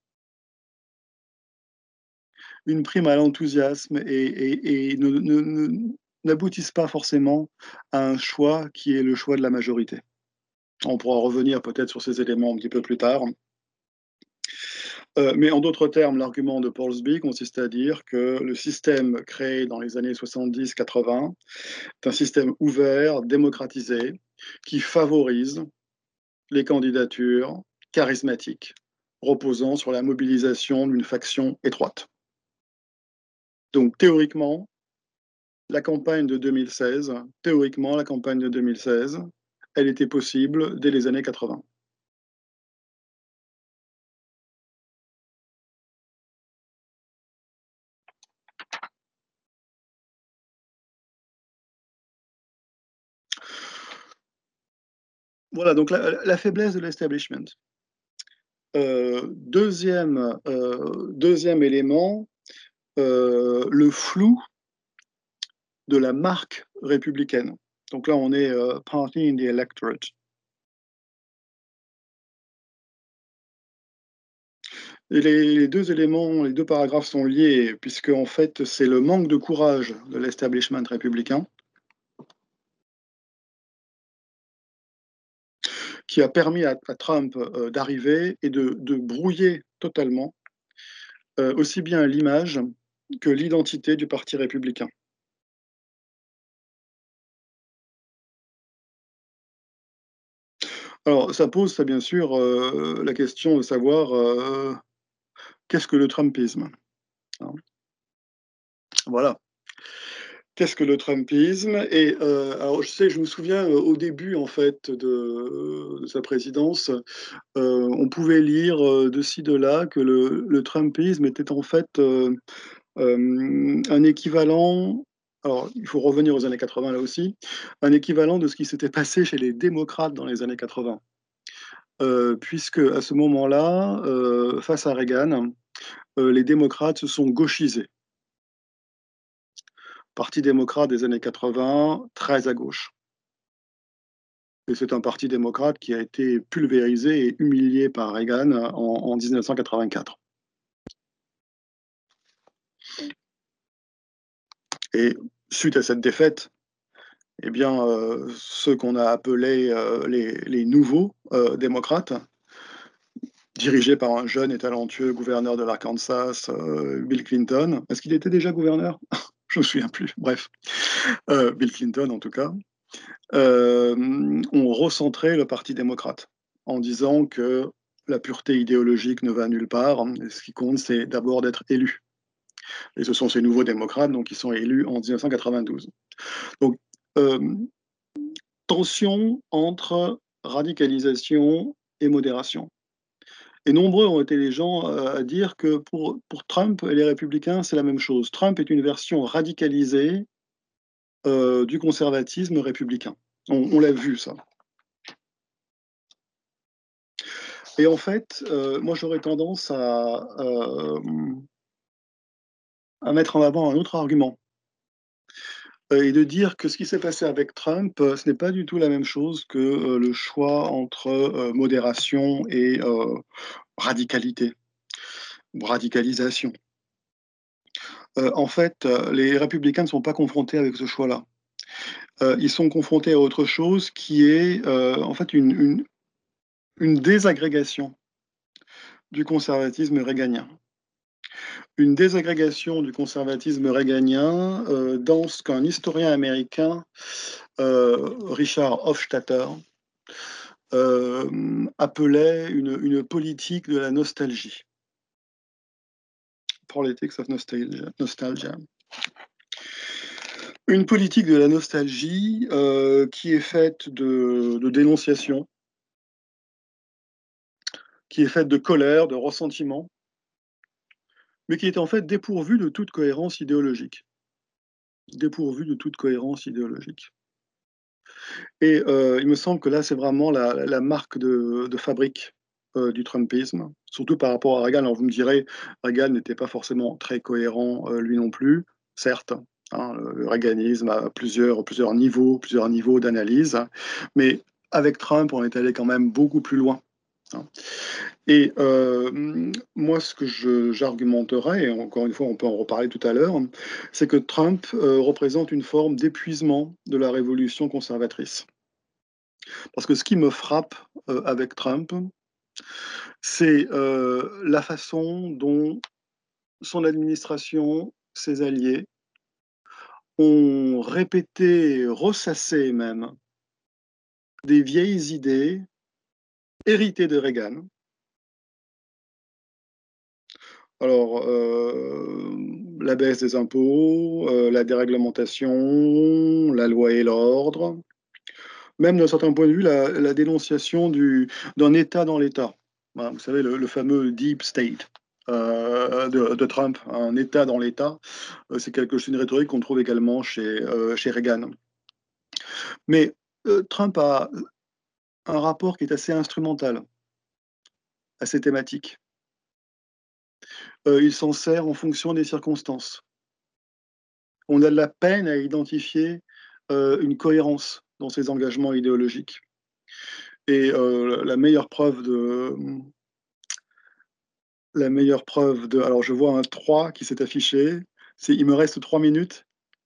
Une prime à l'enthousiasme et, et, et ne, ne, ne, n'aboutissent pas forcément à un choix qui est le choix de la majorité. On pourra revenir peut-être sur ces éléments un petit peu plus tard. Euh, mais en d'autres termes, l'argument de Polsby consiste à dire que le système créé dans les années soixante-dix quatre-vingts est un système ouvert, démocratisé, qui favorise les candidatures charismatiques, reposant sur la mobilisation d'une faction étroite. Donc théoriquement, la campagne de deux mille seize, théoriquement, la campagne de deux mille seize, elle était possible dès les années quatre-vingts. Voilà, donc la, la faiblesse de l'establishment. Euh, deuxième, euh, deuxième élément, euh, le flou de la marque républicaine. Donc là, on est euh, Party in the Electorate. Et les, les deux éléments, les deux paragraphes sont liés, puisque en fait, c'est le manque de courage de l'establishment républicain qui a permis à, à Trump euh, d'arriver et de, de, brouiller totalement euh, aussi bien l'image que l'identité du Parti républicain. Alors, ça pose, ça, bien sûr, euh, la question de savoir euh, qu'est-ce que le Trumpisme, hein. Voilà. Qu'est-ce que le Trumpisme? Et euh, alors, je sais, je me souviens euh, au début en fait de, de sa présidence, euh, on pouvait lire euh, de ci de là que le, le Trumpisme était en fait euh, euh, un équivalent. Alors, il faut revenir aux années quatre-vingts là aussi, un équivalent de ce qui s'était passé chez les démocrates dans les années quatre-vingts. Euh, puisque à ce moment-là, euh, face à Reagan, euh, les démocrates se sont gauchisés. Parti démocrate des années quatre-vingts, très à gauche. Et c'est un parti démocrate qui a été pulvérisé et humilié par Reagan en, en mille neuf cent quatre-vingt-quatre. Et suite à cette défaite, eh bien, euh, ceux qu'on a appelés euh, les, les nouveaux euh, démocrates, dirigés par un jeune et talentueux gouverneur de l'Arkansas, euh, Bill Clinton. Est-ce qu'il était déjà gouverneur? Je ne me souviens plus. Bref, euh, Bill Clinton en tout cas, euh, ont recentré le Parti démocrate en disant que la pureté idéologique ne va nulle part. Et ce qui compte, c'est d'abord d'être élu. Et ce sont ces nouveaux démocrates donc, qui sont élus en mille neuf cent quatre-vingt-douze. Donc, euh, tension entre radicalisation et modération. Et nombreux ont été les gens euh, à dire que pour, pour Trump et les républicains, c'est la même chose. Trump est une version radicalisée euh, du conservatisme républicain. On, on l'a vu, ça. Et en fait, euh, moi, j'aurais tendance à, euh, à mettre en avant un autre argument euh, et de dire que ce qui s'est passé avec Trump, euh, ce n'est pas du tout la même chose que euh, le choix entre euh, modération et euh, radicalité, ou radicalisation. Euh, en fait, euh, les républicains ne sont pas confrontés avec ce choix-là. Euh, ils sont confrontés à autre chose qui est euh, en fait une, une, une désagrégation du conservatisme réganien. Une désagrégation du conservatisme réganien euh, dans ce qu'un historien américain, euh, Richard Hofstadter, euh, appelait une, une politique de la nostalgie. Politics of nostalgia. nostalgia. Une politique de la nostalgie euh, qui est faite de, de dénonciation, qui est faite de colère, de ressentiment, mais qui est en fait dépourvue de toute cohérence idéologique. Dépourvue de toute cohérence idéologique. Et euh, il me semble que là, c'est vraiment la, la marque de, de fabrique euh, du Trumpisme, surtout par rapport à Reagan. Alors vous me direz, Reagan n'était pas forcément très cohérent euh, lui non plus, certes. Hein, le Reaganisme a plusieurs, plusieurs niveaux, plusieurs niveaux d'analyse, hein, mais avec Trump, on est allé quand même beaucoup plus loin. Hein. Et euh, moi, ce que j'argumenterais, et encore une fois, on peut en reparler tout à l'heure, c'est que Trump euh, représente une forme d'épuisement de la révolution conservatrice. Parce que ce qui me frappe euh, avec Trump, c'est euh, la façon dont son administration, ses alliés, ont répété, ressassé même, des vieilles idées héritées de Reagan. Alors, euh, la baisse des impôts, euh, la déréglementation, la loi et l'ordre, même d'un certain point de vue, la, la dénonciation du, d'un État dans l'État. Voilà, vous savez, le, le fameux Deep State euh, de, de Trump, un État dans l'État, euh, c'est quelque chose, une rhétorique qu'on trouve également chez, euh, chez Reagan. Mais euh, Trump a un rapport qui est assez instrumental à ces thématiques. Euh, il s'en sert en fonction des circonstances. On a de la peine à identifier euh, une cohérence dans ses engagements idéologiques. Et euh, la meilleure preuve de, la meilleure preuve de... Alors, je vois un trois qui s'est affiché. C'est il me reste trois minutes.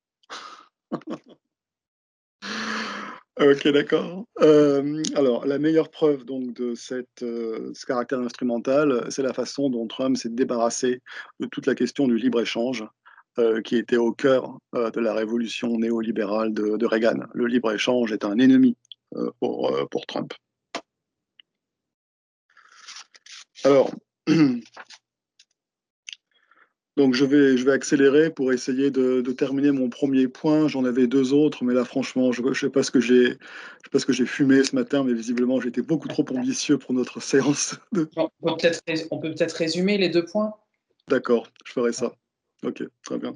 Ok, d'accord. Euh, alors, la meilleure preuve donc de cette, euh, ce caractère instrumental, c'est la façon dont Trump s'est débarrassé de toute la question du libre-échange, euh, qui était au cœur euh, de la révolution néolibérale de, de Reagan. Le libre-échange est un ennemi euh, pour, euh, pour Trump. Alors, donc je vais, je vais accélérer pour essayer de, de terminer mon premier point. J'en avais deux autres, mais là, franchement, je ne sais pas ce que j'ai, je sais pas ce que j'ai fumé ce matin, mais visiblement, j'étais beaucoup trop ambitieux pour notre séance. de- On peut peut-être rés- on peut peut-être résumer les deux points. D'accord, je ferai ça. Ok, très bien.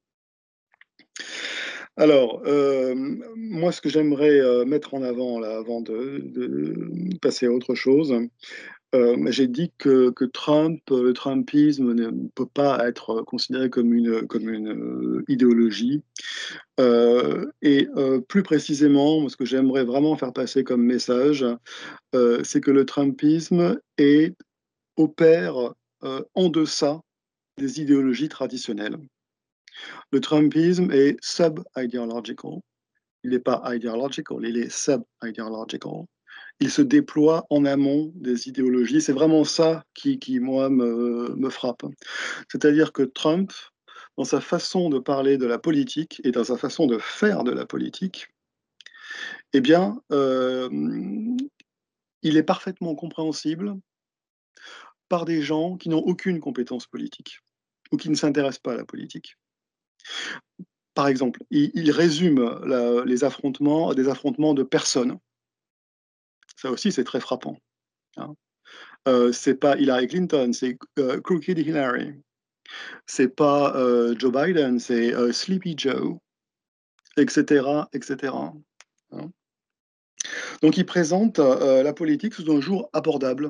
Alors, euh, moi, ce que j'aimerais euh, mettre en avant là, avant de, de passer à autre chose, Euh, j'ai dit que, que Trump, le Trumpisme ne peut pas être considéré comme une, comme une euh, idéologie. Euh, et euh, plus précisément, ce que j'aimerais vraiment faire passer comme message, euh, c'est que le Trumpisme est, opère euh, en deçà des idéologies traditionnelles. Le Trumpisme est sub-ideological. Il n'est pas ideological, il est sub-ideological. Il se déploie en amont des idéologies. C'est vraiment ça qui, qui moi, me, me frappe. C'est-à-dire que Trump, dans sa façon de parler de la politique et dans sa façon de faire de la politique, eh bien, euh, il est parfaitement compréhensible par des gens qui n'ont aucune compétence politique ou qui ne s'intéressent pas à la politique. Par exemple, il, il résume la, les affrontements à des affrontements de personnes. Ça aussi, c'est très frappant. Hein. Euh, c'est pas Hillary Clinton, c'est euh, Crooked Hillary. C'est pas euh, Joe Biden, c'est euh, Sleepy Joe, et cetera, et cetera. Hein. Donc, il présente euh, la politique sous un jour abordable,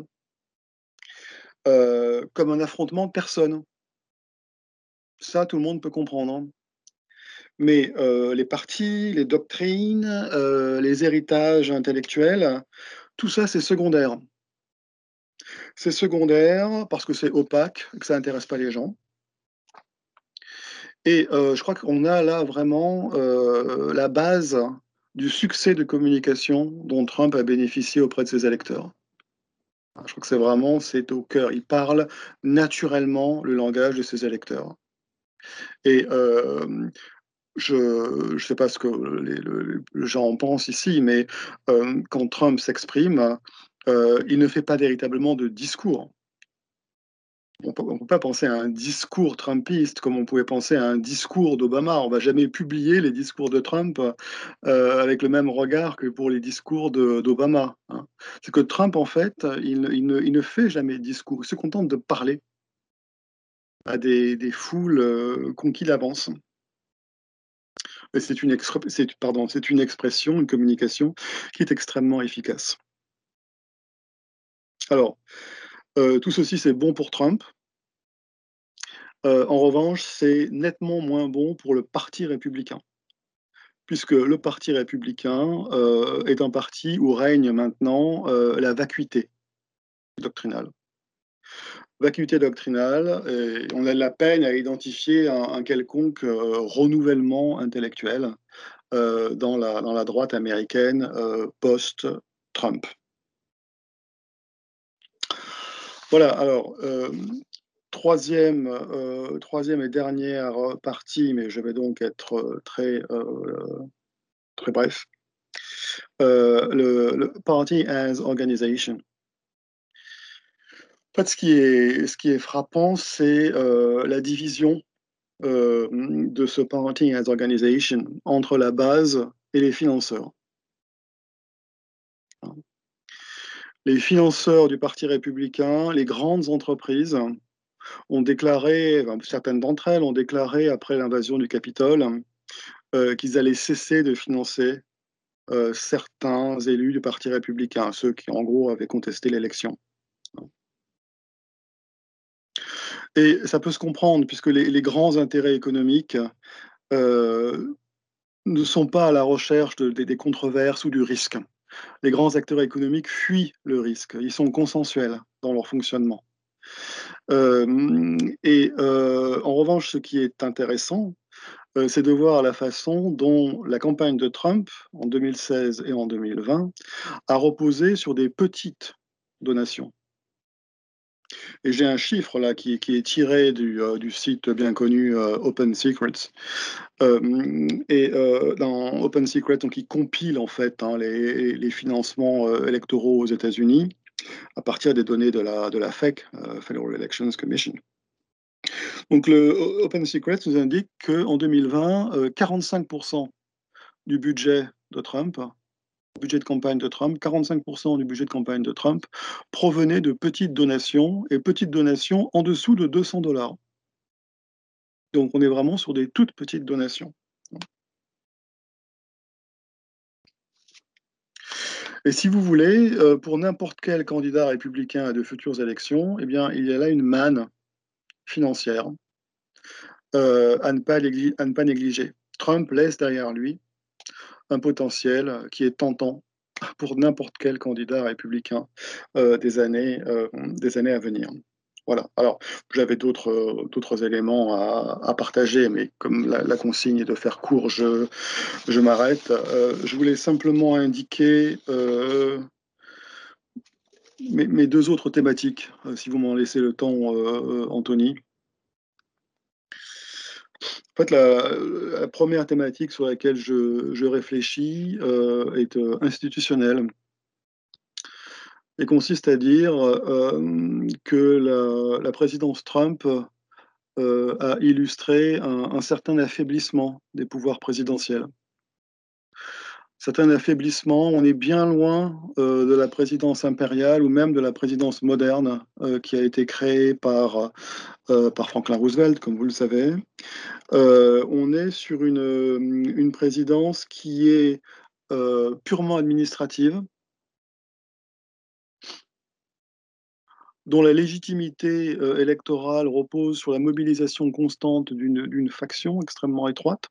euh, comme un affrontement de personnes. Ça, tout le monde peut comprendre. Hein. Mais euh, les partis, les doctrines, euh, les héritages intellectuels, tout ça, c'est secondaire. C'est secondaire parce que c'est opaque, que ça n'intéresse pas les gens. Et euh, je crois qu'on a là vraiment euh, la base du succès de communication dont Trump a bénéficié auprès de ses électeurs. Je crois que c'est vraiment, c'est au cœur. Il parle naturellement le langage de ses électeurs. Et euh, je ne sais pas ce que les, le- les gens en pensent ici, mais euh, quand Trump s'exprime, euh, il ne fait pas véritablement de discours. On ne peut pas penser à un discours trumpiste comme on pouvait penser à un discours d'Obama. On ne va jamais publier les discours de Trump euh, avec le même regard que pour les discours de- d'Obama. Hein. C'est que Trump, en fait, il, il ne, il ne fait jamais de discours. Il se contente de parler à des, des foules euh, conquis d'avance. Et c'est une, expr- c'est, pardon, c'est une expression, une communication qui est extrêmement efficace. Alors, euh, tout ceci, c'est bon pour Trump. Euh, en revanche, c'est nettement moins bon pour le Parti républicain, puisque le Parti républicain euh, est un parti où règne maintenant euh, la vacuité doctrinale. Vacuité doctrinale, et on a de la peine à identifier un, un quelconque euh, renouvellement intellectuel euh, dans la, dans la droite américaine euh, post-Trump. Voilà, alors, euh, troisième, euh, troisième et dernière partie, mais je vais donc être euh, très, euh, très bref. Euh, le, le Party as Organization. En fait, ce qui est, ce qui est frappant, c'est euh, la division euh, de ce Party as Organization entre la base et les financeurs. Les financeurs du Parti républicain, les grandes entreprises, ont déclaré, enfin, certaines d'entre elles ont déclaré après l'invasion du Capitole euh, qu'ils allaient cesser de financer euh, certains élus du Parti républicain, ceux qui en gros avaient contesté l'élection. Et ça peut se comprendre puisque les, les grands intérêts économiques euh, ne sont pas à la recherche de, de, des controverses ou du risque. Les grands acteurs économiques fuient le risque, ils sont consensuels dans leur fonctionnement. Euh, et euh, en revanche, ce qui est intéressant, euh, c'est de voir la façon dont la campagne de Trump en deux mille seize et en deux mille vingt a reposé sur des petites donations. Et j'ai un chiffre là qui, qui est tiré du, euh, du site bien connu euh, Open Secrets. Euh, et euh, dans Open Secrets, donc, il compile en fait hein, les, les, financements euh, électoraux aux États-Unis à partir des données de la, de la F E C, euh, Federal Elections Commission. Donc le Open Secrets nous indique qu'en deux mille vingt, euh, quarante-cinq pour cent du budget de Trump, budget de campagne de Trump, quarante-cinq pour cent du budget de campagne de Trump provenait de petites donations et petites donations en dessous de deux cents dollars. Donc on est vraiment sur des toutes petites donations. Et si vous voulez, euh, pour n'importe quel candidat républicain à de futures élections, eh bien, il y a là une manne financière euh, à, ne pas à ne pas négliger. Trump laisse derrière lui un potentiel qui est tentant pour n'importe quel candidat républicain euh, des, années, euh, des années à venir. Voilà. Alors, j'avais d'autres euh, d'autres éléments à, à, partager, mais comme la, la, consigne est de faire court, je, je m'arrête. Euh, je voulais simplement indiquer euh, mes, mes, deux autres thématiques, euh, si vous m'en laissez le temps, euh, Anthony. En fait, la, la, première thématique sur laquelle je, je réfléchis euh, est euh, institutionnelle. et consiste à dire euh, que la, la présidence Trump euh, a illustré un, un certain affaiblissement des pouvoirs présidentiels. Certain affaiblissement, on est bien loin euh, de la présidence impériale ou même de la présidence moderne euh, qui a été créée par, euh, par Franklin Roosevelt, comme vous le savez. Euh, on est sur une, une présidence qui est euh, purement administrative, dont la légitimité euh, électorale repose sur la mobilisation constante d'une d'une faction extrêmement étroite,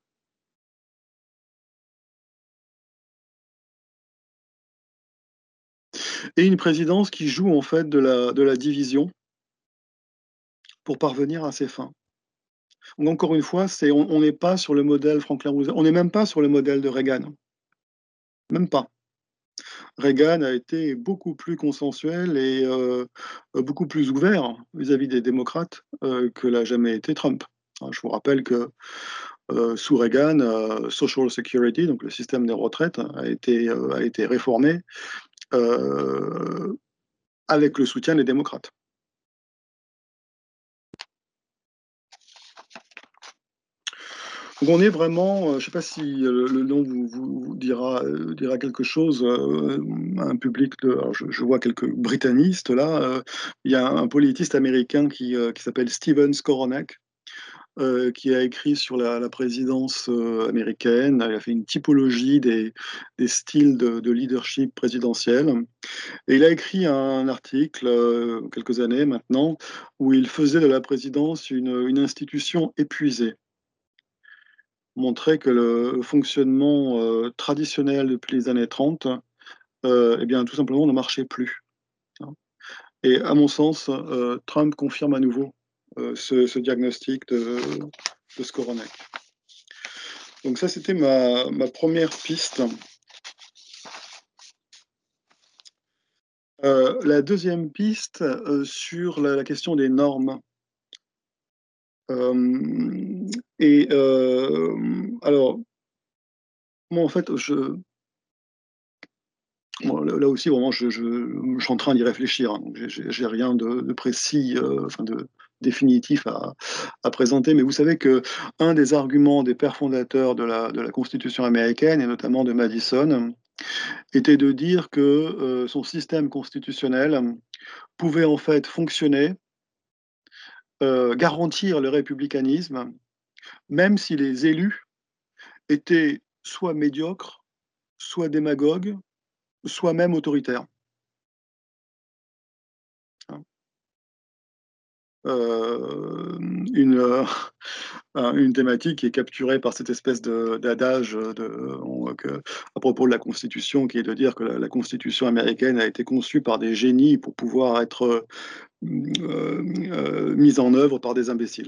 et une présidence qui joue en fait de la, de la division pour parvenir à ses fins. Donc encore une fois, c'est, on n'est pas sur le modèle Franklin Roosevelt, on n'est même pas sur le modèle de Reagan, même pas. Reagan a été beaucoup plus consensuel et euh, beaucoup plus ouvert vis-à-vis des démocrates euh, que l'a jamais été Trump. Je vous rappelle que euh, sous Reagan, euh, Social Security, donc le système des retraites, a été, euh, a été réformé euh, avec le soutien des démocrates. Donc on est vraiment, euh, je ne sais pas si euh, le nom vous, vous, vous dira, euh, dira quelque chose, euh, un public de, alors je, je vois quelques britannistes là, euh, il y a un politiste américain qui, euh, qui s'appelle Steven Skowronek, euh, qui a écrit sur la, la présidence euh, américaine, il a fait une typologie des, des styles de, de leadership présidentiel, et il a écrit un article, euh, quelques années maintenant, où il faisait de la présidence une, une institution épuisée, montrer que le fonctionnement euh, traditionnel depuis les années trente, euh, eh bien, tout simplement ne marchait plus. Et à mon sens, euh, Trump confirme à nouveau euh, ce, ce diagnostic de, de Skowronek. Donc ça, c'était ma, ma première piste. Euh, la deuxième piste euh, sur la, la question des normes. Euh, et euh, alors, moi, en fait, je, Bon, là aussi, vraiment, je, je, je suis en train d'y réfléchir. Hein. J'ai rien de, de précis, euh, enfin de définitif à, à, présenter. Mais vous savez que un des arguments des pères fondateurs de la, de la Constitution américaine, et notamment de Madison, était de dire que euh, son système constitutionnel pouvait en fait fonctionner, euh, garantir le républicanisme, même si les élus étaient soit médiocres, soit démagogues, soit même autoritaires. Euh, une, euh, une thématique qui est capturée par cette espèce de- d'adage de, de, que, à propos de la Constitution, qui est de dire que la, la Constitution américaine a été conçue par des génies pour pouvoir être euh, euh, mise en œuvre par des imbéciles.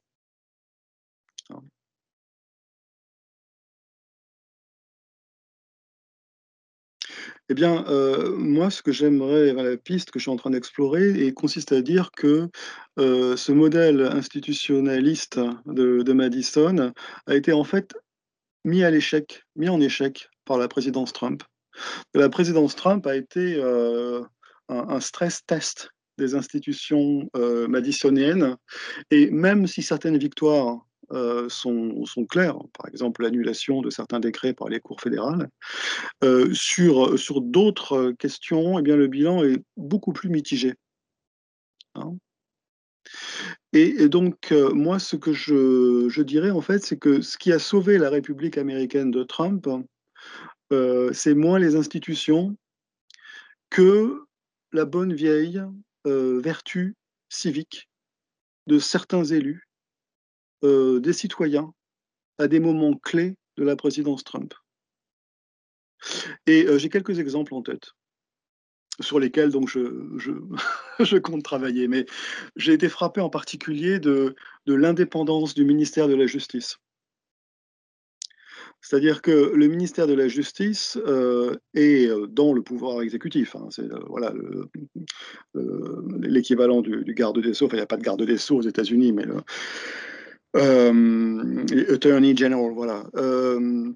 Eh bien, euh, moi, ce que j'aimerais, la piste que je suis en train d'explorer, et consiste à dire que euh, ce modèle institutionnaliste de, de Madison a été en fait mis à l'échec, mis en échec par la présidence Trump. La présidence Trump a été euh, un, un stress test des institutions euh, madisoniennes, et même si certaines victoires euh, sont, sont claires, par exemple l'annulation de certains décrets par les cours fédérales, euh, sur, sur d'autres questions, eh bien, le bilan est beaucoup plus mitigé. Hein. Et, et, donc, euh, moi, ce que je, je dirais, en fait, c'est que ce qui a sauvé la République américaine de Trump, euh, c'est moins les institutions que la bonne vieille euh, vertu civique de certains élus, euh, des citoyens, à des moments clés de la présidence Trump. Et euh, j'ai quelques exemples en tête sur lesquels donc je, je, je compte travailler. Mais j'ai été frappé en particulier de, de l'indépendance du ministère de la Justice. C'est-à-dire que le ministère de la Justice euh, est dans le pouvoir exécutif. Hein, c'est euh, voilà, le, euh, l'équivalent du, du garde des Sceaux. Enfin, il n'y a pas de garde des Sceaux aux États-Unis, mais le, euh, Attorney General, voilà. Euh,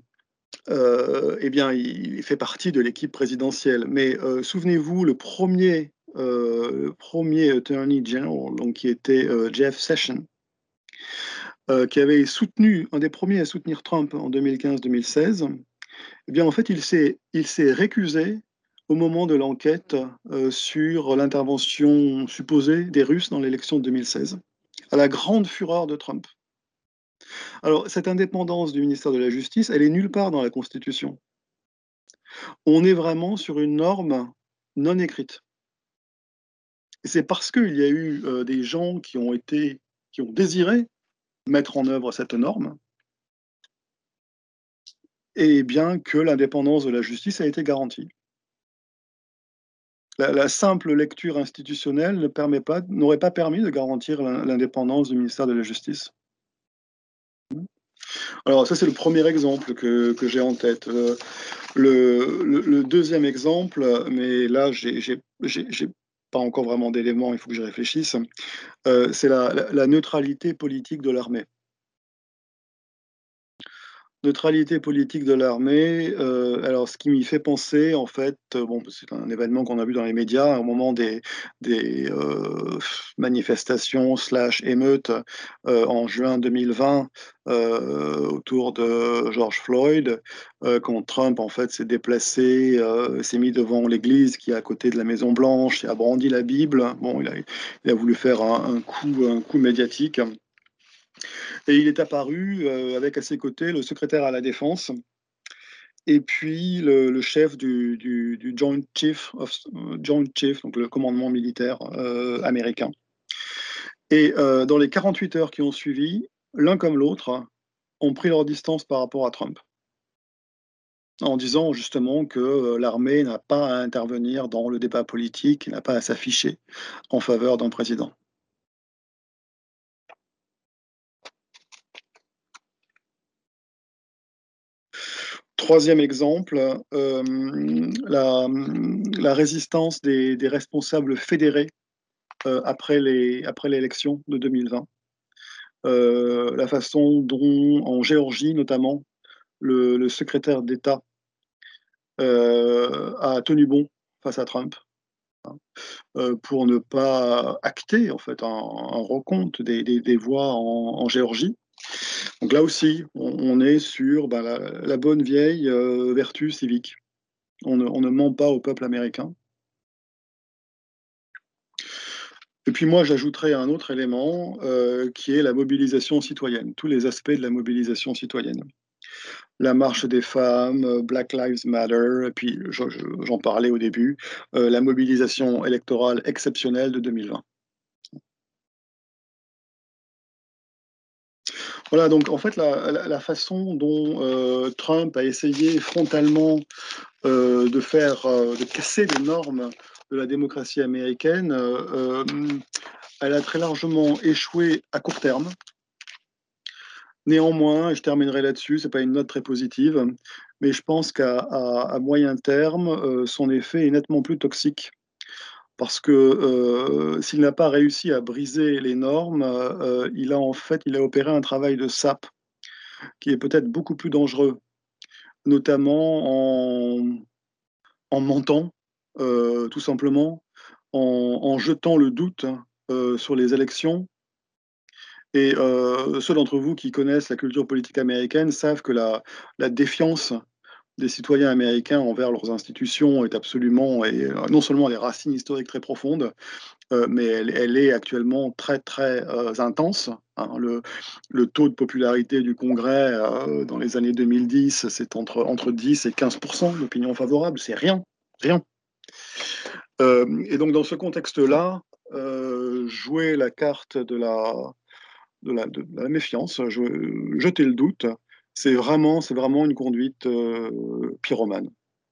euh, eh bien, il fait partie de l'équipe présidentielle. Mais euh, souvenez-vous, le premier, euh, le premier Attorney General, donc, qui était euh, Jeff Sessions, euh, qui avait soutenu, un des premiers à soutenir Trump en deux mille quinze deux mille seize, eh bien, en fait, il s'est, il s'est récusé au moment de l'enquête euh, sur l'intervention supposée des Russes dans l'élection de deux mille seize, à la grande fureur de Trump. Alors, cette indépendance du ministère de la Justice, elle est nulle part dans la Constitution. On est vraiment sur une norme non écrite. Et c'est parce qu'il y a eu euh, des gens qui ont été, qui ont désiré mettre en œuvre cette norme, et bien que l'indépendance de la justice a été garantie. La, la simple lecture institutionnelle ne permet pas, n'aurait pas permis de garantir l'indépendance du ministère de la Justice. Alors ça, c'est le premier exemple que, que j'ai en tête. Euh, le, le, le, deuxième exemple, mais là, j'ai pas encore vraiment d'éléments, il faut que je réfléchisse, euh, c'est la, la, la neutralité politique de l'armée. Neutralité politique de l'armée, euh, alors ce qui m'y fait penser, en fait, euh, bon, c'est un événement qu'on a vu dans les médias au moment des, des euh, manifestations slash émeutes euh, en juin deux mille vingt euh, autour de George Floyd, euh, quand Trump, en fait, s'est déplacé, euh, s'est mis devant l'église qui est à côté de la Maison Blanche et a brandi la Bible. Bon, il a, il a voulu faire un, un, coup, un coup médiatique. Et il est apparu euh, avec à ses côtés le secrétaire à la Défense et puis le, le chef du, du, du Joint Chief, of, euh, Joint Chief, donc le commandement militaire euh, américain. Et euh, dans les quarante-huit heures qui ont suivi, l'un comme l'autre ont pris leur distance par rapport à Trump, en disant justement que euh, l'armée n'a pas à intervenir dans le débat politique, n'a pas à s'afficher en faveur d'un président. Troisième exemple, euh, la, la, résistance des, des responsables fédérés euh, après les, après l'élection de deux mille vingt. Euh, la façon dont, en Géorgie notamment, le, le secrétaire d'État euh, a tenu bon face à Trump euh, pour ne pas acter en fait un, un recompte des, des, des voix en, en Géorgie. Donc là aussi, on, on est sur bah, la, la bonne vieille euh, vertu civique. On ne, on ne ment pas au peuple américain. Et puis moi, j'ajouterais un autre élément euh, qui est la mobilisation citoyenne, tous les aspects de la mobilisation citoyenne. La marche des femmes, Black Lives Matter, et puis j'en parlais au début, euh, la mobilisation électorale exceptionnelle de deux mille vingt. Voilà, donc en fait, la, la, la façon dont euh, Trump a essayé frontalement euh, de faire, euh, de casser les normes de la démocratie américaine, euh, elle a très largement échoué à court terme. Néanmoins, et je terminerai là-dessus, ce n'est pas une note très positive, mais je pense qu'à à, à moyen terme, euh, son effet est nettement plus toxique. Parce que euh, s'il n'a pas réussi à briser les normes, euh, il a en fait il a opéré un travail de sape qui est peut-être beaucoup plus dangereux, notamment en, en mentant, euh, tout simplement, en, en, jetant le doute euh, sur les élections. Et euh, ceux d'entre vous qui connaissent la culture politique américaine savent que la, la défiance des citoyens américains envers leurs institutions est absolument, et non seulement des racines historiques très profondes, euh, mais elle, elle, est actuellement très très euh, intense. Hein. Le, le taux de popularité du Congrès euh, dans les années deux mille dix, c'est entre, entre dix et quinze pour cent d'opinion favorable, c'est rien, rien. Euh, et donc dans ce contexte-là, euh, jouer la carte de la, de la, de la méfiance, jeter le doute, c'est vraiment, c'est vraiment une conduite euh, pyromane.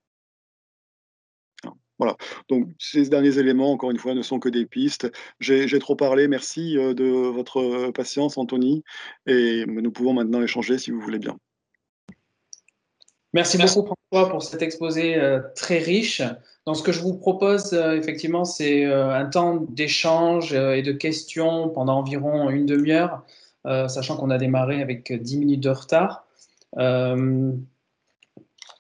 Voilà. Donc ces derniers éléments, encore une fois, ne sont que des pistes. J'ai trop parlé. Merci euh, de votre patience, Anthony, et nous pouvons maintenant échanger si vous voulez bien. Merci beaucoup, François, pour cet exposé euh, très riche. Donc, ce que je vous propose, euh, effectivement, c'est euh, un temps d'échange euh, et de questions pendant environ une demi-heure, euh, sachant qu'on a démarré avec dix minutes de retard. Euh,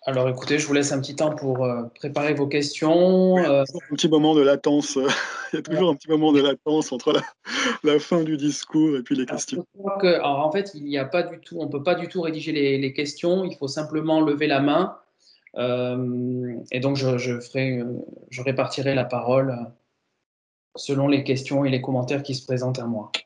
Alors écoutez, je vous laisse un petit temps pour euh, préparer vos questions. Oui, Euh, un petit moment de latence. Il y a toujours un petit moment de latence entre la, la fin du discours et puis les alors, je questions. crois que, alors, en fait, il n'y a pas du tout, on ne peut pas du tout rédiger les, les questions, il faut simplement lever la main. Euh, et donc, je, je ferai, euh, je répartirai la parole euh, selon les questions et les commentaires qui se présentent à moi.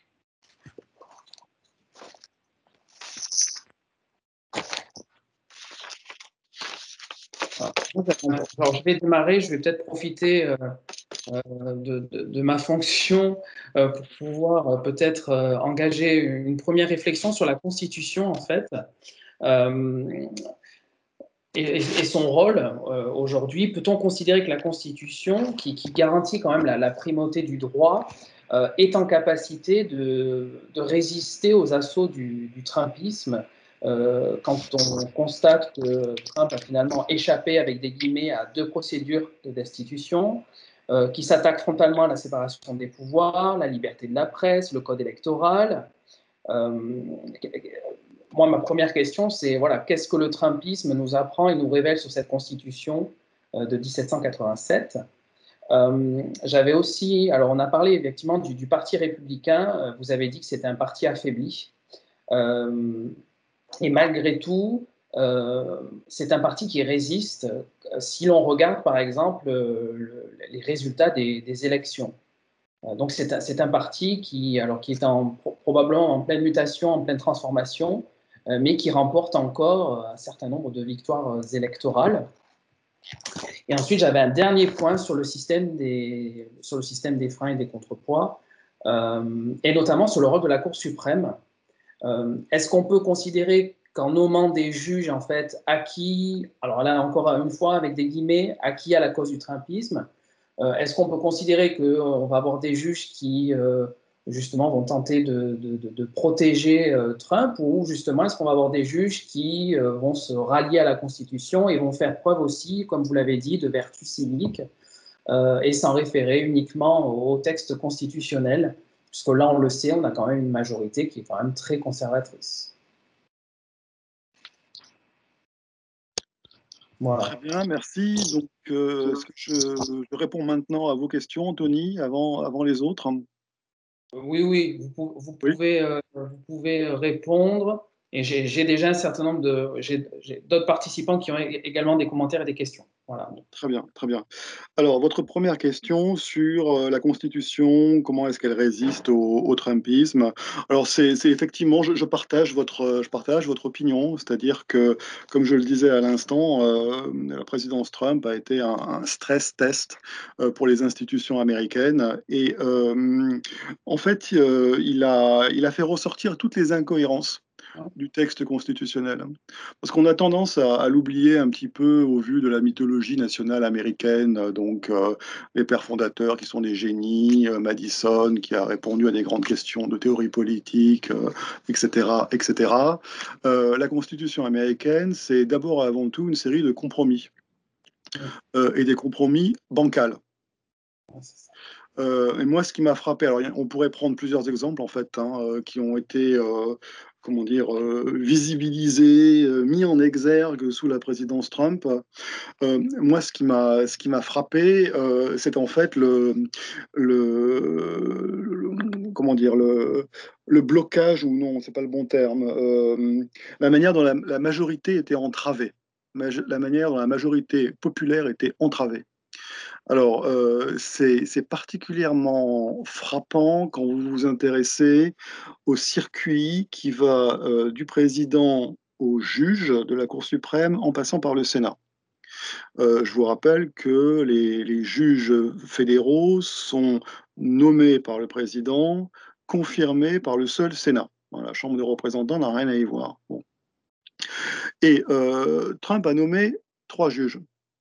Alors, alors, je vais démarrer, je vais peut-être profiter euh, euh, de, de, de ma fonction euh, pour pouvoir euh, peut-être euh, engager une première réflexion sur la Constitution, en fait. Euh, et, et, son rôle euh, aujourd'hui. Peut-on considérer que la Constitution, qui, qui garantit quand même la, la primauté du droit, euh, est en capacité de, de résister aux assauts du, du Trumpisme euh, quand on constate que Trump a finalement échappé, avec des guillemets, à deux procédures de destitution, euh, qui s'attaquent frontalement à la séparation des pouvoirs, la liberté de la presse, le code électoral. Euh, moi, ma première question, c'est voilà, qu'est-ce que le Trumpisme nous apprend et nous révèle sur cette Constitution euh, de dix-sept cent quatre-vingt-sept. euh, J'avais aussi, alors on a parlé effectivement du, du Parti républicain, euh, vous avez dit que c'était un parti affaibli, euh, et malgré tout, euh, c'est un parti qui résiste euh, si l'on regarde par exemple euh, le, les résultats des, des élections. Euh, donc c'est un, un, parti qui, alors, qui est en, probablement en pleine mutation, en pleine transformation, euh, mais qui remporte encore un certain nombre de victoires électorales. Et ensuite, j'avais un dernier point sur le système des, sur le système des freins et des contrepoids, euh, et notamment sur le rôle de la Cour suprême. Euh, Est-ce qu'on peut considérer qu'en nommant des juges, en fait, acquis, alors là encore une fois avec des guillemets, acquis à la cause du Trumpisme, euh, est-ce qu'on peut considérer qu'on va avoir des juges qui, euh, justement, vont tenter de, de, de, de protéger euh, Trump, ou justement, est-ce qu'on va avoir des juges qui euh, vont se rallier à la Constitution et vont faire preuve aussi, comme vous l'avez dit, de vertu civique euh, et s'en référer uniquement au texte constitutionnel, puisque là, on le sait, on a quand même une majorité qui est quand même très conservatrice. Voilà. Très bien, merci. Donc, euh, est-ce que je, je réponds maintenant à vos questions, Anthony, avant, avant les autres? Oui, oui, vous, vous Oui. pouvez, euh, vous pouvez répondre. Et j'ai déjà un certain nombre de. J'ai d'autres participants qui ont également des commentaires et des questions. Voilà. Très bien, très bien. Alors, votre première question sur euh, la Constitution, comment est-ce qu'elle résiste au, au Trumpisme? Alors, c'est effectivement, je, je partage votre, je partage votre opinion, c'est-à-dire que, comme je le disais à l'instant, euh, la présidence Trump a été un, un stress test euh, pour les institutions américaines. Et euh, en fait, euh, il a, il a fait ressortir toutes les incohérences du texte constitutionnel. Parce qu'on a tendance à, à l'oublier un petit peu au vu de la mythologie nationale américaine, donc euh, les pères fondateurs qui sont des génies, euh, Madison qui a répondu à des grandes questions de théorie politique, euh, et cetera, et cetera. Euh, la Constitution américaine, c'est d'abord et avant tout une série de compromis, euh, et des compromis bancals. Euh, et moi, ce qui m'a frappé, alors on pourrait prendre plusieurs exemples en fait, hein, euh, qui ont été, euh, comment dire, euh, visibilisés, euh, mis en exergue sous la présidence Trump. Euh, moi, ce qui m'a, ce qui m'a frappé, euh, c'est en fait le, le, le- comment dire, le, le blocage, ou non, c'est pas le bon terme, euh, la manière dont la, la majorité était entravée, la manière dont la majorité populaire était entravée. Alors, euh, c'est c'est particulièrement frappant quand vous vous intéressez au circuit qui va euh, du président au juge de la Cour suprême en passant par le Sénat. Euh, je vous rappelle que les, les juges fédéraux sont nommés par le président, confirmés par le seul Sénat. Voilà, la Chambre des représentants n'a rien à y voir. Bon. Et euh, Trump a nommé trois juges.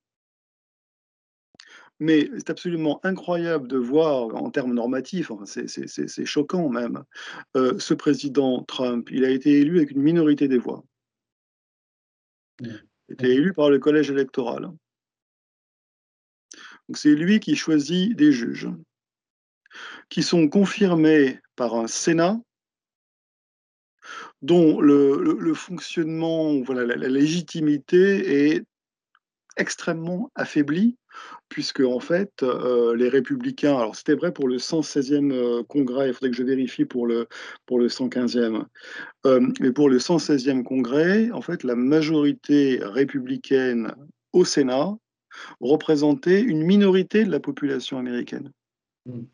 Mais c'est absolument incroyable de voir, en termes normatifs, enfin, c'est choquant même, euh, ce président Trump, il a été élu avec une minorité des voix. Il a été élu par le collège électoral. Donc c'est lui qui choisit des juges, qui sont confirmés par un Sénat dont le, le, le fonctionnement, voilà, la, la légitimité est extrêmement affaiblie, puisque en fait, euh, les républicains, alors c'était vrai pour le cent seizième euh, congrès, il faudrait que je vérifie pour le, pour le cent quinzième, euh, mais pour le cent seizième congrès, en fait, la majorité républicaine au Sénat représentait une minorité de la population américaine. Mm.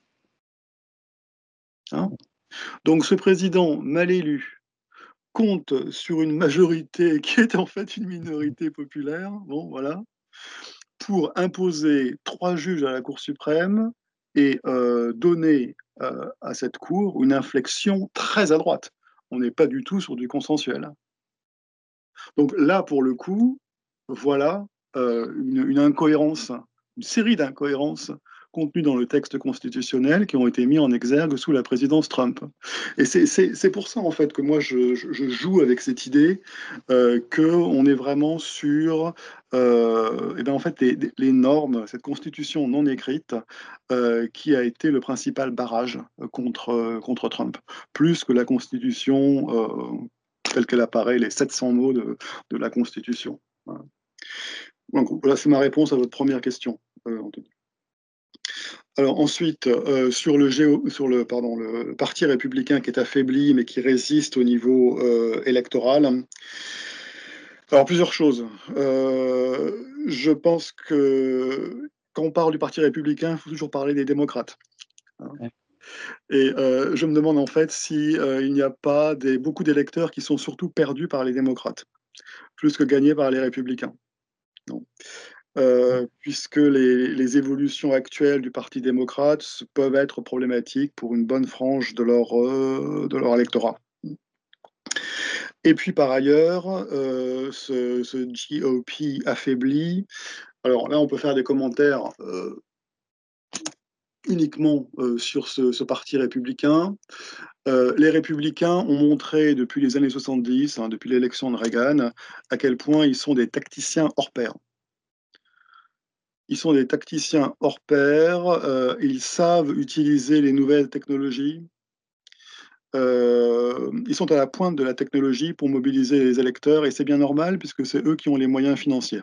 Hein. Donc ce président mal élu compte sur une majorité qui est en fait une minorité populaire, bon voilà, pour imposer trois juges à la Cour suprême et euh, donner euh, à cette Cour une inflexion très à droite. On n'est pas du tout sur du consensuel. Donc là, pour le coup, voilà euh, une, une incohérence, une série d'incohérences contenues dans le texte constitutionnel qui ont été mis en exergue sous la présidence Trump. Et c'est pour ça, en fait, que moi, je, je joue avec cette idée euh, qu'on est vraiment sur euh, et bien, en fait, les, les, normes, cette constitution non écrite euh, qui a été le principal barrage contre, contre Trump, plus que la constitution euh, telle qu'elle apparaît, les sept cents mots de, de la Constitution. Voilà. Donc, voilà, c'est ma réponse à votre première question, euh, Anthony. Alors ensuite, euh, sur, le, géo, sur le, pardon, le parti républicain qui est affaibli, mais qui résiste au niveau euh, électoral. Alors, plusieurs choses. Euh, je pense que quand on parle du parti républicain, il faut toujours parler des démocrates. Hein. Ouais. Et euh, je me demande en fait si euh, il n'y a pas des, beaucoup d'électeurs qui sont surtout perdus par les démocrates, plus que gagnés par les républicains. Non. Euh, puisque les, les, évolutions actuelles du Parti démocrate peuvent être problématiques pour une bonne frange de leur, euh, de leur électorat. Et puis par ailleurs, euh, ce, ce G O P affaibli, alors là on peut faire des commentaires euh, uniquement euh, sur ce, ce, parti républicain. Euh, les républicains ont montré depuis les années soixante-dix, hein, depuis l'élection de Reagan, à quel point ils sont des tacticiens hors pair. Ils sont des tacticiens hors pair, euh, ils savent utiliser les nouvelles technologies, euh, ils sont à la pointe de la technologie pour mobiliser les électeurs, et c'est bien normal puisque c'est eux qui ont les moyens financiers.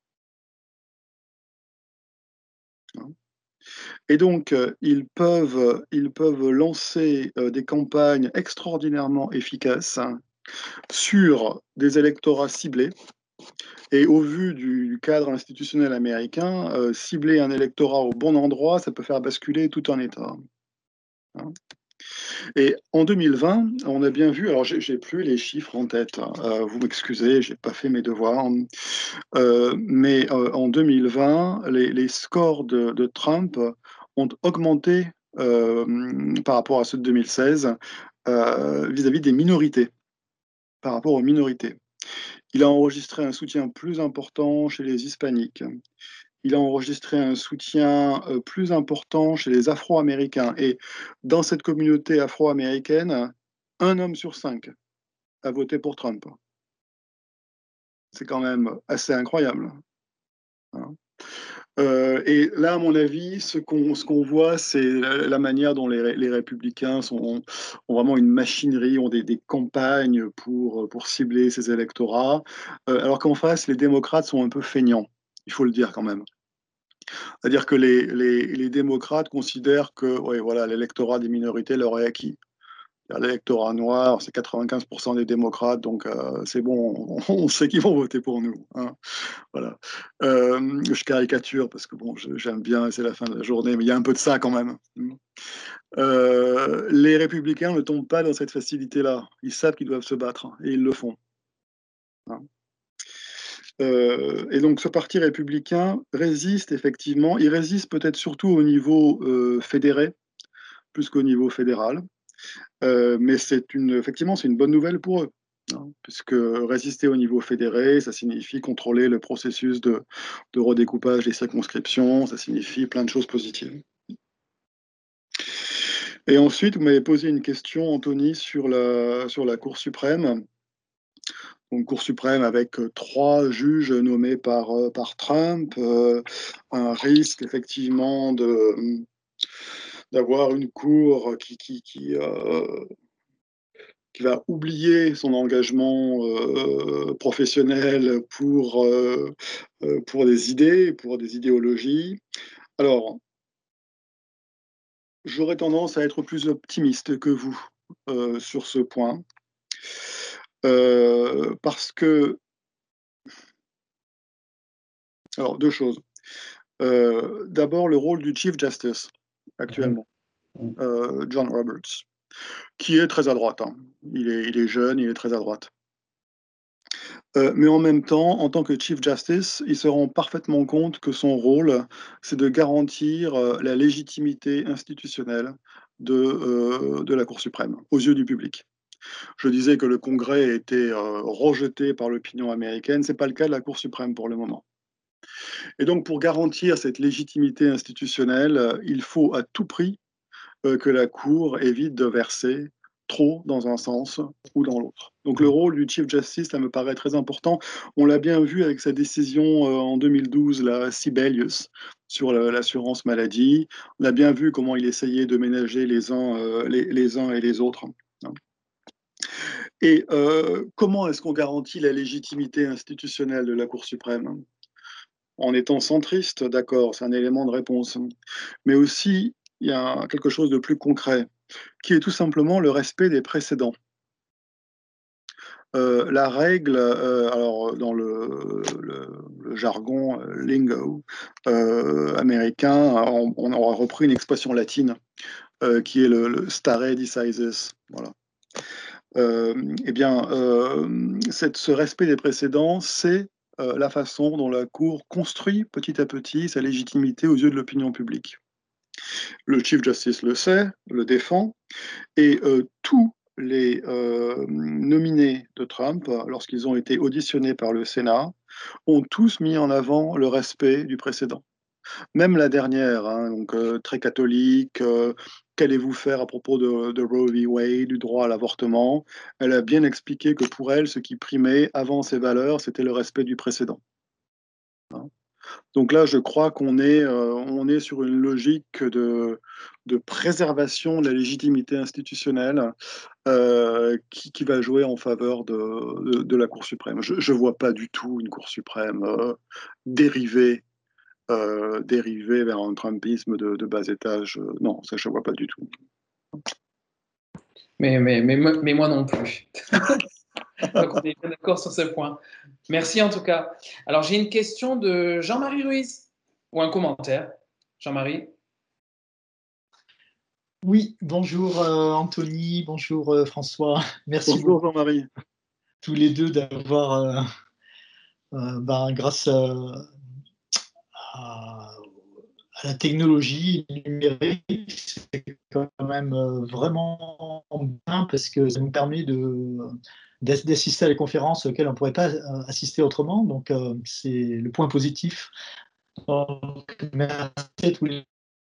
Et donc, euh, ils, peuvent, ils peuvent lancer euh, des campagnes extraordinairement efficaces hein, sur des électorats ciblés. Et au vu du cadre institutionnel américain, euh, cibler un électorat au bon endroit, ça peut faire basculer tout un État. Hein. Et en deux mille vingt, on a bien vu, alors j'ai plus les chiffres en tête, hein, euh, vous m'excusez, j'ai pas fait mes devoirs, euh, mais euh, en deux mille vingt, les, les scores de, de, Trump ont augmenté euh, par rapport à ceux de deux mille seize euh, vis-à-vis des minorités, par rapport aux minorités. Il a enregistré un soutien plus important chez les hispaniques. Il a enregistré un soutien euh, plus important chez les Afro-Américains. Et dans cette communauté afro-américaine, un homme sur cinq a voté pour Trump. C'est quand même assez incroyable. Hein. Euh, et là, à mon avis, ce qu'on ce qu'on voit, c'est la, la, manière dont les, les républicains sont, ont, ont, vraiment une machinerie, ont des, des, campagnes pour, pour cibler ces électorats, euh, alors qu'en face, les démocrates sont un peu feignants, il faut le dire quand même. C'est-à-dire que les, les, les, démocrates considèrent que ouais, voilà, l'électorat des minorités leur est acquis. L'électorat noir, c'est quatre-vingt-quinze pour cent des démocrates, donc euh, c'est bon, on, on sait qu'ils vont voter pour nous. Hein. Voilà. Euh, je caricature parce que bon, j'aime bien, c'est la fin de la journée, mais il y a un peu de ça quand même. Euh, les républicains ne tombent pas dans cette facilité-là. Ils savent qu'ils doivent se battre et ils le font. Hein. Euh, et donc ce parti républicain résiste effectivement, il résiste peut-être surtout au niveau euh, fédéré, plus qu'au niveau fédéral. Euh, mais c'est une, effectivement, c'est une bonne nouvelle pour eux. Hein, puisque résister au niveau fédéré, ça signifie contrôler le processus de, de redécoupage des circonscriptions, ça signifie plein de choses positives. Et ensuite, vous m'avez posé une question, Anthony, sur la, sur la Cour suprême. Donc, Cour suprême avec euh, trois juges nommés par, euh, par Trump, euh, un risque effectivement de, d'avoir une Cour qui, qui, qui, euh, qui va oublier son engagement euh, professionnel pour, euh, euh, pour des idées, pour des idéologies. Alors, j'aurais tendance à être plus optimiste que vous euh, sur ce point, euh, parce que, alors, deux choses. Euh, d'abord, le rôle du Chief Justice, Mhm. actuellement, euh, John Roberts, qui est très à droite. Hein. Il est, il est jeune, il est très à droite. Euh, mais en même temps, en tant que Chief Justice, il se rend parfaitement compte que son rôle, c'est de garantir euh, la légitimité institutionnelle de, euh, de la Cour suprême aux yeux du public. Je disais que le Congrès a été euh, rejeté par l'opinion américaine. Ce n'est pas le cas de la Cour suprême pour le moment. Et donc, pour garantir cette légitimité institutionnelle, euh, il faut à tout prix euh, que la Cour évite de verser trop dans un sens ou dans l'autre. Donc le rôle du Chief Justice, ça me paraît très important. On l'a bien vu avec sa décision euh, en deux mille douze, la Sibelius, sur l'assurance maladie. On a bien vu comment il essayait de ménager les uns, euh, les, les uns et les autres. Et euh, comment est-ce qu'on garantit la légitimité institutionnelle de la Cour suprême? En étant centriste, d'accord, c'est un élément de réponse. Mais aussi, il y a quelque chose de plus concret, qui est tout simplement le respect des précédents. Euh, la règle, euh, alors dans le, le, le jargon euh, lingo euh, américain, on, on aura repris une expression latine euh, qui est le, le stare decisis. Voilà. Euh, eh bien, euh, cette, ce respect des précédents, c'est euh, la façon dont la Cour construit petit à petit sa légitimité aux yeux de l'opinion publique. Le Chief Justice le sait, le défend, et euh, tous les euh, nominés de Trump, lorsqu'ils ont été auditionnés par le Sénat, ont tous mis en avant le respect du précédent. Même la dernière, hein, donc euh, très catholique, euh, qu'allez-vous faire à propos de, de Roe v. Wade, du droit à l'avortement? Elle a bien expliqué que pour elle, ce qui primait avant ces valeurs, c'était le respect du précédent. Hein. Donc là, je crois qu'on est, euh, on est sur une logique de, de préservation de la légitimité institutionnelle euh, qui, qui va jouer en faveur de, de, de la Cour suprême. Je ne vois pas du tout une Cour suprême euh, dérivée, euh, dérivée vers un trumpisme de, de bas étage. Non, ça, je ne vois pas du tout. Mais, mais, mais, moi- mais moi non plus. Donc on est bien d'accord sur ce point. Merci en tout cas. Alors j'ai une question de Jean-Marie Ruiz ou un commentaire. Jean-Marie. Oui, bonjour euh, Anthony, bonjour euh, François. Merci Bonjour beaucoup Jean-Marie. tous les deux d'avoir, euh, euh, ben, grâce à, à- à la technologie numérique, c'est quand même euh, vraiment bien parce que ça nous permet de, d'ass- d'assister à des conférences auxquelles on ne pourrait pas euh, assister autrement. Donc, euh, c'est le point positif. Donc, merci à tous les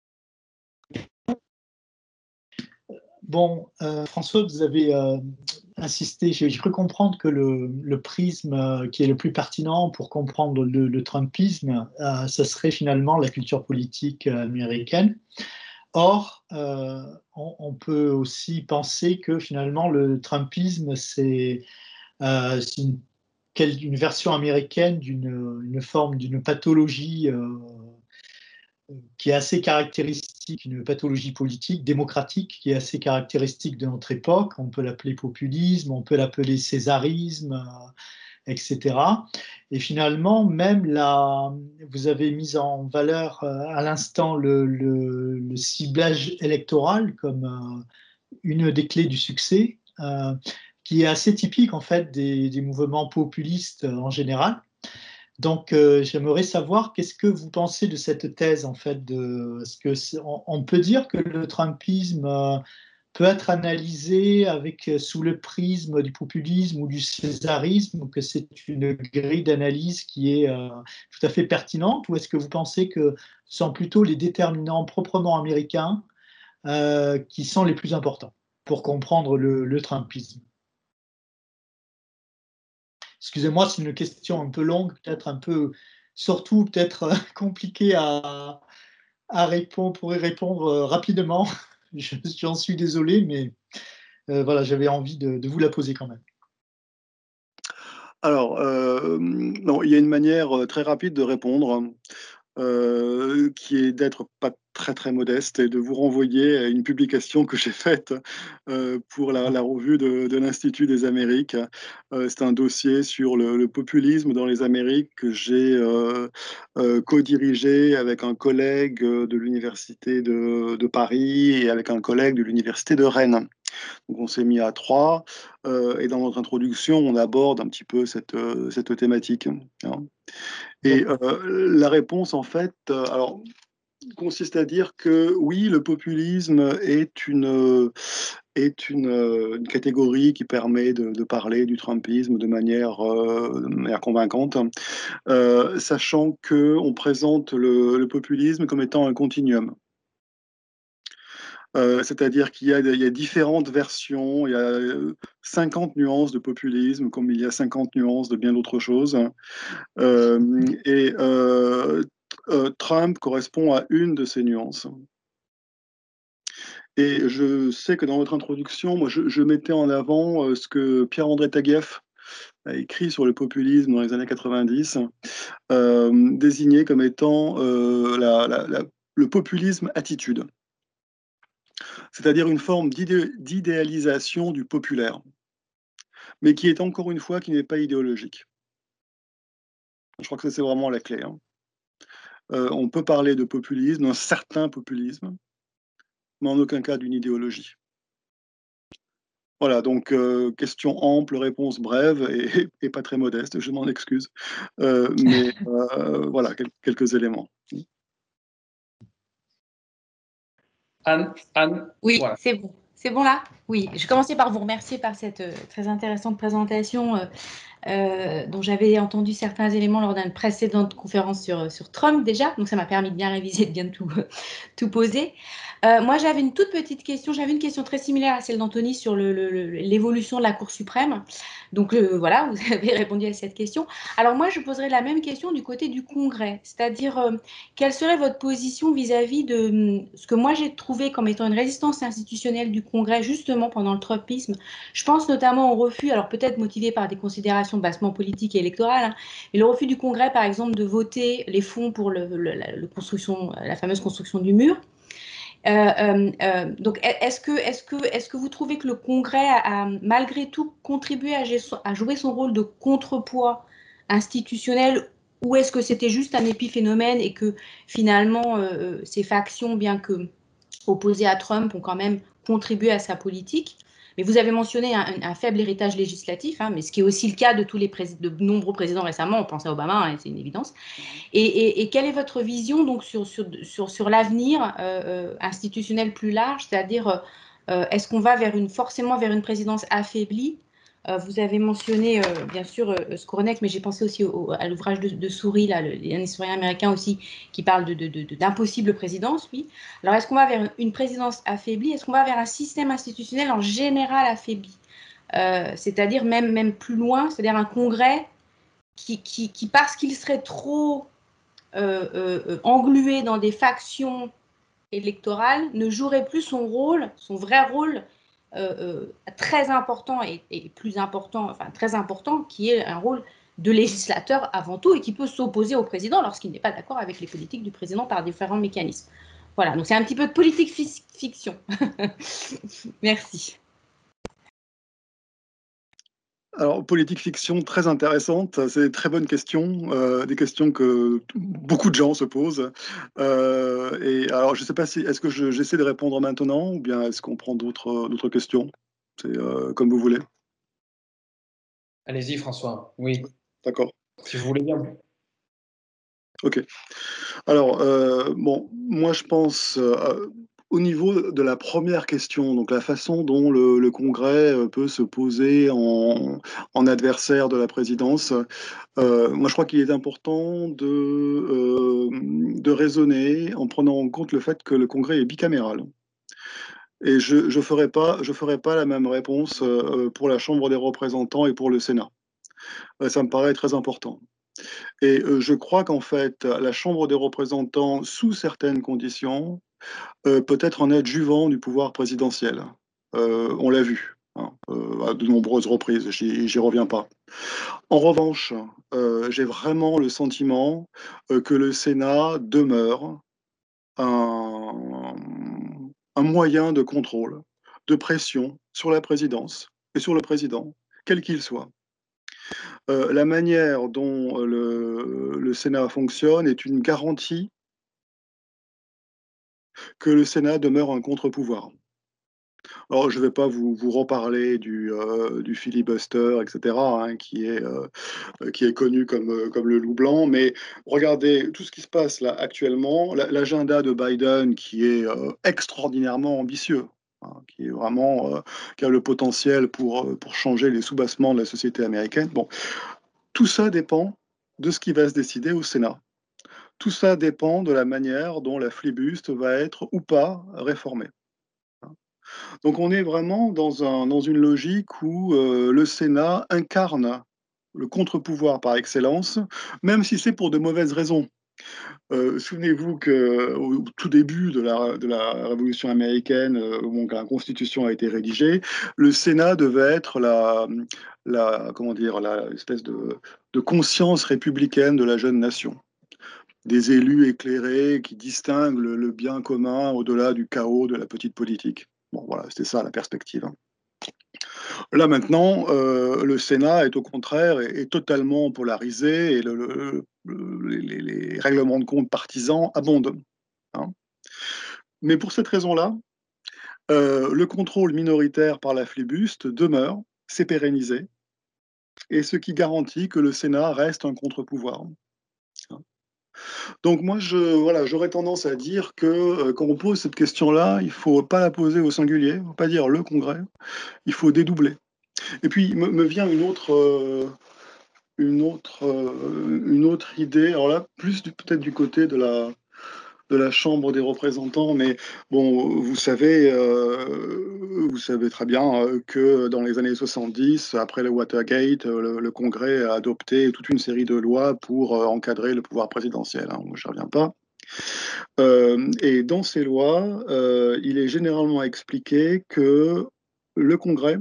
Bon, euh, François, vous avez euh, insisté, j'ai cru comprendre que le, le prisme euh, qui est le plus pertinent pour comprendre le, le Trumpisme, euh, ça serait finalement la culture politique euh, américaine. Or, euh, on, on peut aussi penser que finalement le Trumpisme, c'est euh, c'est une, quelle- une version américaine d'une une forme d'une pathologie euh, qui est assez caractéristique, une pathologie politique démocratique qui est assez caractéristique de notre époque. On peut l'appeler populisme, on peut l'appeler césarisme, euh, et cetera. Et finalement, même là, vous avez mis en valeur euh, à l'instant le, le- le ciblage électoral comme euh, une des clés du succès, euh, qui est assez typique en fait des, des mouvements populistes euh, en général. Donc, euh, j'aimerais savoir qu'est-ce que vous pensez de cette thèse, en fait, de, est-ce que c'est- on, on peut dire que le Trumpisme euh, peut être analysé avec, euh, sous le prisme du populisme ou du césarisme, ou que c'est une grille d'analyse qui est euh, tout à fait pertinente, ou est-ce que vous pensez que ce sont plutôt les déterminants proprement américains euh, qui sont les plus importants pour comprendre le, le Trumpisme? Excusez-moi, c'est une question un peu longue, peut-être un peu, surtout peut-être euh, compliquée à, à répondre, pour y répondre euh, rapidement. Je- J'en suis désolé, mais euh, voilà, j'avais envie de, de vous la poser quand même. Alors, euh, non, il y a une manière euh, très rapide de répondre, euh, qui est d'être pas très très modeste et de vous renvoyer à une publication que j'ai faite euh, pour la, la revue de, de l'Institut des Amériques. Euh, c'est un dossier sur le, le populisme dans les Amériques que j'ai euh, euh, co-dirigé avec un collègue de l'Université de, de Paris et avec un collègue de l'Université de Rennes. Donc on s'est mis à trois, euh, et dans notre introduction, on aborde un petit peu cette, euh, cette thématique, hein. Et euh, la réponse, en fait, euh, alors, consiste à dire que oui, le populisme est une, est une, euh, une catégorie qui permet de, de parler du Trumpisme de manière, euh, de manière convaincante, euh, sachant qu'on présente le, le populisme comme étant un continuum. Euh, c'est-à-dire qu'il y a, il y a différentes versions, il y a euh, cinquante nuances de populisme, comme il y a cinquante nuances de bien d'autres choses. Euh, et euh, euh, Trump correspond à une de ces nuances. Et je sais que dans votre introduction, moi, je, je mettais en avant euh, ce que Pierre-André Taguieff a écrit sur le populisme dans les années quatre-vingt-dix, euh, désigné comme étant euh, la, la, la, le populisme attitude, c'est-à-dire une forme d'idé d'idéalisation du populaire, mais qui est encore une fois, qui n'est pas idéologique. Je crois que c'est vraiment la clé, hein. Euh, on peut parler de populisme, d'un certain populisme, mais en aucun cas d'une idéologie. Voilà, donc euh, question ample, réponse brève et, et pas très modeste, je m'en excuse. Euh, mais euh, voilà, quel, quelques éléments. Anne, Anne, Oui, voilà. c'est bon. C'est bon là? Oui, je commençais par vous remercier par cette euh, très intéressante présentation euh, euh, dont j'avais entendu certains éléments lors d'une précédente conférence sur, sur Trump déjà. Donc ça m'a permis de bien réviser, de bien tout, tout poser. Euh, moi, j'avais une toute petite question. J'avais une question très similaire à celle d'Anthony sur le- le- le- l'évolution de la Cour suprême. Donc euh, voilà, vous avez répondu à cette question. Alors moi, je poserais la même question du côté du Congrès. C'est-à-dire, euh, quelle serait votre position vis-à-vis de hum, ce que moi j'ai trouvé comme étant une résistance institutionnelle du Congrès justement pendant le Trumpisme. Je pense notamment au refus, alors peut-être motivé par des considérations bassement politiques et électorales, hein, mais le refus du Congrès, par exemple, de voter les fonds pour le, le- la, le construction, la fameuse construction du mur. Euh, euh, euh, donc, est-ce que, est-ce que, est-ce que vous trouvez que le Congrès a, a malgré tout contribué à, à jouer son rôle de contrepoids institutionnel, ou est-ce que c'était juste un épiphénomène et que finalement euh, ces factions, bien que opposées à Trump, ont quand même contribué à sa politique? Mais vous avez mentionné un, un faible héritage législatif, hein, mais ce qui est aussi le cas de tous les de nombreux présidents récemment. On pense à Obama, hein, c'est une évidence. Et, et, et, quelle est votre vision donc sur, sur, sur, sur l'avenir euh, institutionnel plus large, c'est-à-dire euh, est-ce qu'on va vers une, forcément vers une présidence affaiblie? euh, Vous avez mentionné euh, bien sûr euh, Skowronek, mais j'ai pensé aussi au, à l'ouvrage de, de Souris, là, le, un historien américain aussi, qui parle de, de, de, d'impossible présidence, oui. Alors est-ce qu'on va vers une présidence affaiblie? Est-ce qu'on va vers un système institutionnel en général affaibli? euh, C'est-à-dire même, même plus loin, c'est-à-dire un congrès qui, qui, qui parce qu'il serait trop Euh, euh, englué dans des factions électorales, ne jouerait plus son rôle, son vrai rôle euh, euh, très important et, et, plus important, enfin très important, qui est un rôle de législateur avant tout et qui peut s'opposer au président lorsqu'il n'est pas d'accord avec les politiques du président par différents mécanismes. Voilà, donc c'est un petit peu de politique fiction. Merci. Alors, politique fiction, très intéressante, c'est des très bonnes questions, euh, des questions que beaucoup de gens se posent. Euh, et alors, je ne sais pas si, est-ce que je, j'essaie de répondre maintenant ou bien est-ce qu'on prend d'autres, d'autres questions? C'est euh, comme vous voulez. Allez-y, François. Oui. D'accord. Si vous voulez bien. Ok. Alors, euh, bon, moi je pense euh, au niveau de la première question, donc la façon dont le, le Congrès euh, peut se poser en, en adversaire de la présidence, euh, moi je crois qu'il est important de, euh, de raisonner en prenant en compte le fait que le Congrès est bicaméral. Et je ne ferai pas, je ferai pas la même réponse euh, pour la Chambre des représentants et pour le Sénat. Euh, ça me paraît très important. Et euh, je crois qu'en fait, la Chambre des représentants, sous certaines conditions, euh, peut être un adjuvant du pouvoir présidentiel. Euh, on l'a vu. hein, euh, à de nombreuses reprises, j'y j'y reviens pas. En revanche, euh, j'ai vraiment le sentiment euh, que le Sénat demeure un, un moyen de contrôle, de pression sur la présidence et sur le président, quel qu'il soit. Euh, la manière dont euh, le, le Sénat fonctionne est une garantie que le Sénat demeure un contre-pouvoir. Alors, je ne vais pas vous, vous reparler du, euh, du filibuster, et cetera, hein, qui est, euh, qui est connu comme, euh, comme le loup blanc, mais regardez tout ce qui se passe là actuellement, la- l'agenda de Biden qui est euh, extraordinairement ambitieux, hein, qui est vraiment, euh, qui a le potentiel pour, euh, pour changer les soubassements de la société américaine. Bon, tout ça dépend de ce qui va se décider au Sénat. Tout ça dépend de la manière dont la flibuste va être ou pas réformée. Donc on est vraiment dans, un, dans une logique où euh, le Sénat incarne le contre-pouvoir par excellence, même si c'est pour de mauvaises raisons. Euh, souvenez-vous qu'au tout début de la, de la Révolution américaine, euh, où la Constitution a été rédigée, le Sénat devait être la, la comment dire, la espèce de, de conscience républicaine de la jeune nation. Des élus éclairés qui distinguent le, le bien commun au-delà du chaos de la petite politique. Bon, voilà, c'était ça la perspective. Là maintenant, euh, le Sénat est au contraire est, est totalement polarisé et le, le, le, les, les, règlements de compte partisans abondent. Hein. Mais pour cette raison-là, euh, le contrôle minoritaire par la flibuste demeure, s'est pérennisé, et ce qui garantit que le Sénat reste un contre-pouvoir. Hein. Donc moi, je, voilà, j'aurais tendance à dire que euh, quand on pose cette question-là, il ne faut pas la poser au singulier, il ne faut pas dire le Congrès, il faut dédoubler. Et puis, me, me vient une autre, euh, une, autre, euh, une autre idée, alors là, plus peut-être du côté de la, de la Chambre des représentants, mais bon, vous savez, euh, vous savez très bien euh, que dans les années soixante-dix, après le Watergate, euh, le, le Congrès a adopté toute une série de lois pour euh, encadrer le pouvoir présidentiel. Hein, je ne reviens pas. Euh, et dans ces lois, euh, il est généralement expliqué que le Congrès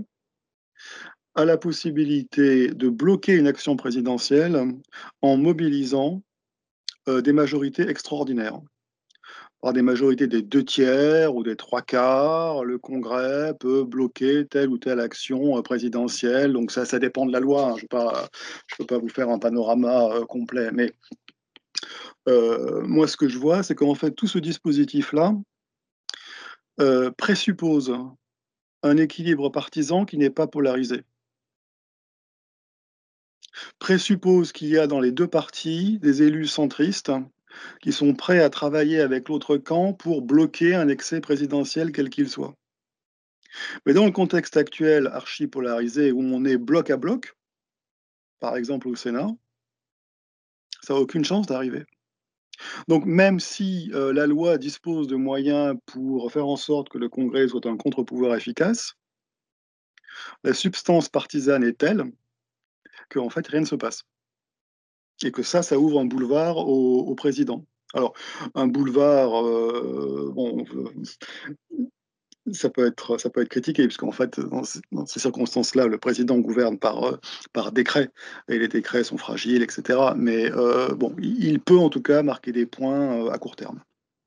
a la possibilité de bloquer une action présidentielle en mobilisant euh, des majorités extraordinaires. Par des majorités des deux tiers ou des trois quarts, le Congrès peut bloquer telle ou telle action euh, présidentielle. Donc ça, ça dépend de la loi. Hein. Je ne peux pas vous faire un panorama euh, complet. Mais euh, moi, ce que je vois, c'est qu'en fait, tout ce dispositif-là euh, présuppose un équilibre partisan qui n'est pas polarisé. Présuppose qu'il y a dans les deux partis des élus centristes qui sont prêts à travailler avec l'autre camp pour bloquer un excès présidentiel quel qu'il soit. Mais dans le contexte actuel archi-polarisé où on est bloc à bloc, par exemple au Sénat, ça n'a aucune chance d'arriver. Donc même si euh, la loi dispose de moyens pour faire en sorte que le Congrès soit un contre-pouvoir efficace, la substance partisane est telle qu'en fait rien ne se passe. Et que ça, ça ouvre un boulevard au, au président. Alors, un boulevard, euh, bon, ça peut être, ça peut être critiqué, puisqu'en fait, dans, dans ces circonstances-là, le président gouverne par, euh, par décret, et les décrets sont fragiles, et cetera. Mais euh, bon, il peut en tout cas marquer des points euh, à court terme.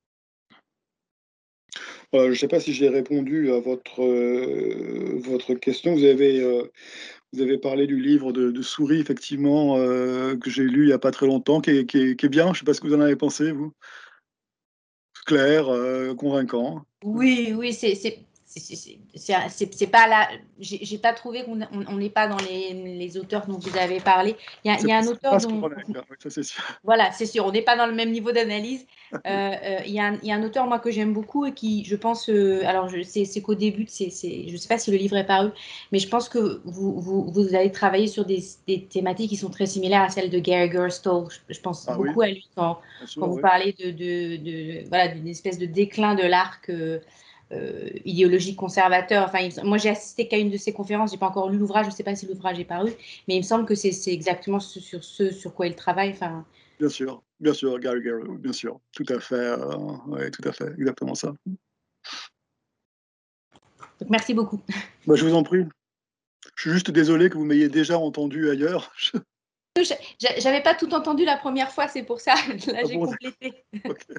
Euh, je ne sais pas si j'ai répondu à votre, euh, votre question. Vous avez, euh, vous avez parlé du livre de, de Souris, effectivement, euh, que j'ai lu il n'y a pas très longtemps, qui est, qui est, qui est bien. Je ne sais pas ce que vous en avez pensé, vous. Clair, euh, convaincant. Oui, oui, c'est c'est c'est c'est- c'est- c'est- c'est pas là. J'ai j'ai pas trouvé qu'on on on n'est pas dans les, les auteurs dont vous avez parlé. Il y a, il C'est y a un c'est auteur pas ce qu'on dont remet, là. Oui, ça c'est sûr. voilà, c'est sûr, on n'est pas dans le même niveau d'analyse. Euh, euh, Il y a un, il y a un auteur moi que j'aime beaucoup et qui, je pense, euh, alors je sais c'est qu'au début, c'est c'est- je sais pas si le livre est paru, mais je pense que vous vous, vous allez travailler sur des, des thématiques qui sont très similaires à celles de Gary Gerstle. Je, je pense Ah oui, beaucoup à lui quand bien sûr, quand vous oui. parlez de, de, de- voilà d'une espèce de déclin de l'arc euh, euh, idéologique conservateur. Enfin, il- moi j'ai assisté qu'à une de ses conférences, j'ai pas encore lu l'ouvrage, je sais pas si l'ouvrage est paru, mais il me semble que c'est c'est exactement ce- sur ce sur quoi il travaille. Enfin. Bien sûr, bien sûr, Gary Gary, bien sûr, tout à fait, euh, ouais, tout à fait, exactement ça. Donc, merci beaucoup. Bah, je vous en prie. Je suis juste désolé que vous m'ayez déjà entendu ailleurs. Je n'avais pas tout entendu la première fois, c'est pour ça. Là, Ah j'ai bon, complété. okay.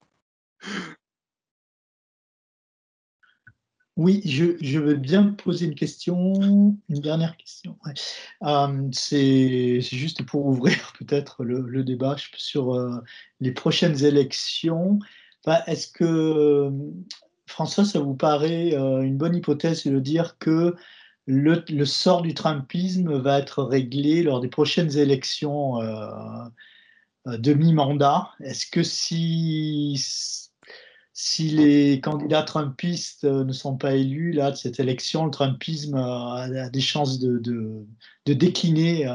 Oui, je, je veux bien poser une question, une dernière question. Ouais. Euh, c'est juste pour ouvrir peut-être le, le débat sur euh, les prochaines élections. Enfin, est-ce que, François, ça vous paraît euh, une bonne hypothèse de dire que le, le sort du Trumpisme va être réglé lors des prochaines élections euh, de mi-mandat? Est-ce que si si les candidats trumpistes ne sont pas élus là, de cette élection, le trumpisme a, des chances de, de, de décliner?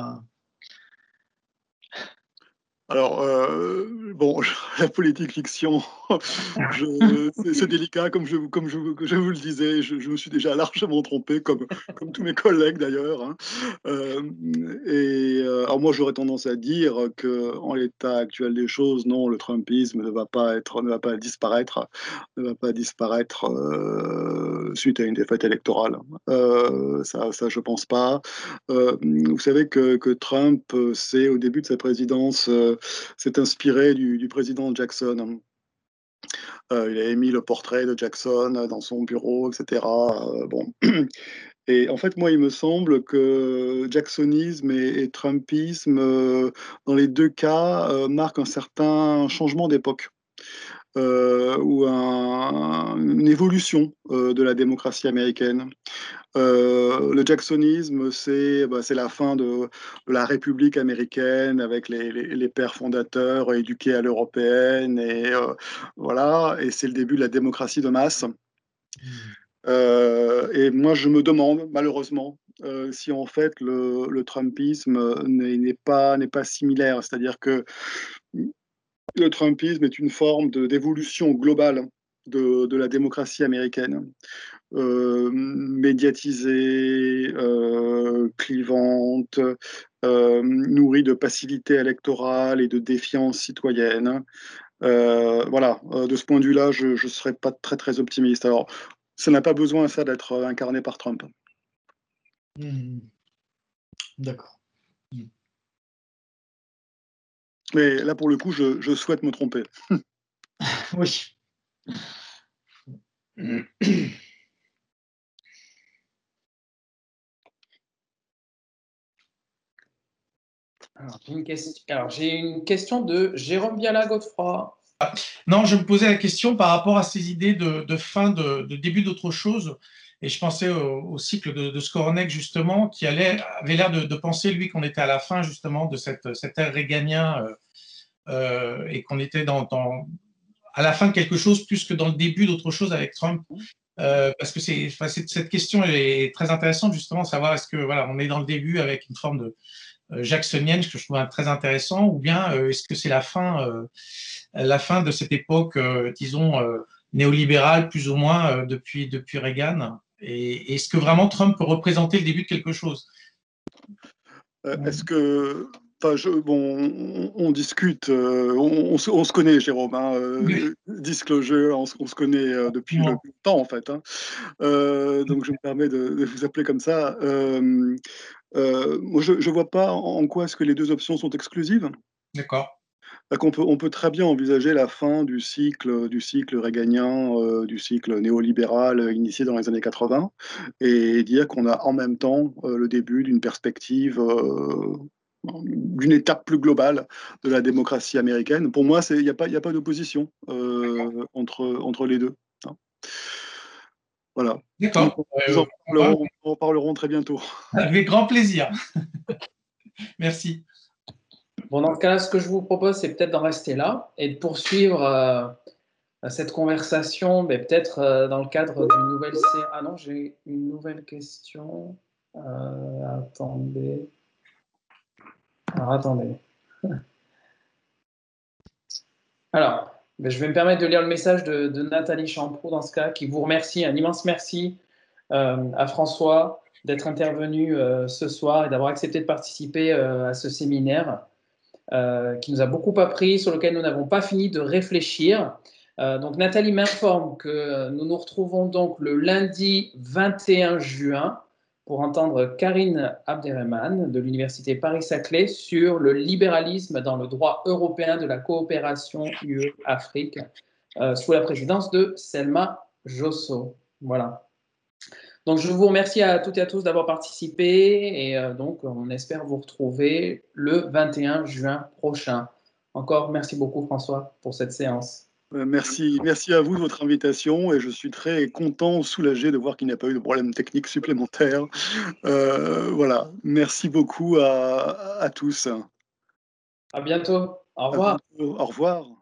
Alors, euh, bon, la politique fiction, c'est délicat, comme, je, comme je, je, vous le disais, je, je, me suis déjà largement trompé, comme, comme tous mes collègues d'ailleurs. Hein. Euh, et euh, alors moi, j'aurais tendance à dire qu'en l'état actuel des choses, non, le trumpisme ne va pas, être, ne va pas disparaître, ne va pas disparaître euh, suite à une défaite électorale. Euh, ça, ça, je pense pas. Euh, vous savez que, que Trump, c'est au début de sa présidence, euh, s'est inspiré du, du président Jackson. Euh, il avait mis le portrait de Jackson dans son bureau, et cetera. Euh, bon. Et en fait, moi, il me semble que jacksonisme et, et trumpisme, euh, dans les deux cas, euh, marquent un certain changement d'époque. Euh, ou un, une évolution euh, de la démocratie américaine. Euh, le jacksonisme, c'est bah, la fin de, de la République américaine avec les, les, les pères fondateurs éduqués à l'européenne, et euh, voilà, et c'est le début de la démocratie de masse. Euh, et moi, je me demande, malheureusement, euh, si en fait le, le trumpisme n'est pas, n'est pas similaire, c'est-à-dire que le trumpisme est une forme d'évolution globale de, de, la démocratie américaine, euh, médiatisée, euh, clivante, euh, nourrie de passivité électorale et de défiance citoyenne. Euh, voilà, euh, de ce point de vue-là, je ne serais pas très très optimiste. Alors, ça n'a pas besoin ça d'être incarné par Trump. Mmh. D'accord. Mais là, pour le coup, je, je souhaite me tromper. Oui. Alors, j'ai une, question... une question de Jérôme Biala-Godefroy. Non, je me posais la question par rapport à ces idées de, de fin, de, de début d'autre chose. Et je pensais au, au cycle de, de Skornek, justement, qui allait, avait l'air de, de penser, lui, qu'on était à la fin, justement, de cette, cette ère réganien euh, euh, et qu'on était dans, dans, à la fin de quelque chose plus que dans le début d'autre chose avec Trump. Euh, parce que c'est, enfin, cette question est très intéressante, justement, de savoir est-ce que voilà, on est dans le début avec une forme de euh, jacksonienne, ce que je trouve très intéressant, ou bien euh, est-ce que c'est la fin euh, la fin de cette époque, euh, disons, euh, néolibérale, plus ou moins, euh, depuis, depuis Reagan. Et est-ce que vraiment Trump peut représenter le début de quelque chose? euh, Est-ce que... Enfin, je, bon, on, on discute, euh, on, on, se, on se connaît, Jérôme. Hein, euh, oui. Disclosure, on, on se connaît euh, depuis non. le temps, en fait. Hein. Euh, donc, je me permets de, de vous appeler comme ça. Euh, euh, moi, je ne vois pas en quoi est-ce que les deux options sont exclusives. D'accord. On peut, on peut très bien envisager la fin du cycle, du cycle réganien, euh, du cycle néolibéral initié dans les années quatre-vingts, et dire qu'on a en même temps euh, le début d'une perspective, euh, d'une étape plus globale de la démocratie américaine. Pour moi, il n'y a pas, y a pas d'opposition euh, entre, entre les deux. Hein. Voilà. D'accord. Nous en parlerons, en parlerons très bientôt. Avec grand plaisir. Merci. Bon, dans ce cas-là, ce que je vous propose, c'est peut-être d'en rester là et de poursuivre euh, cette conversation, mais peut-être euh, dans le cadre d'une nouvelle série. Ah non, j'ai une nouvelle question. Euh, attendez. Alors, attendez. Alors, ben, je vais me permettre de lire le message de, de Nathalie Champroux dans ce cas, qui vous remercie. Un immense merci euh, à François d'être intervenu euh, ce soir et d'avoir accepté de participer euh, à ce séminaire. Euh, qui nous a beaucoup appris, sur lequel nous n'avons pas fini de réfléchir. Euh, donc Nathalie m'informe que nous nous retrouvons donc le lundi vingt et un juin pour entendre Karine Abderrahmane de l'Université Paris-Saclay sur le libéralisme dans le droit européen de la coopération U E-Afrique euh, sous la présidence de Selma Josso. Voilà. Donc je vous remercie à toutes et à tous d'avoir participé et euh, donc on espère vous retrouver le vingt et un juin prochain. Encore merci beaucoup François pour cette séance. Merci, merci à vous de votre invitation et je suis très content, soulagé de voir qu'il n'y a pas eu de problème technique supplémentaire. Euh, voilà, merci beaucoup à, à tous. À bientôt. Au À revoir. bientôt. Au revoir.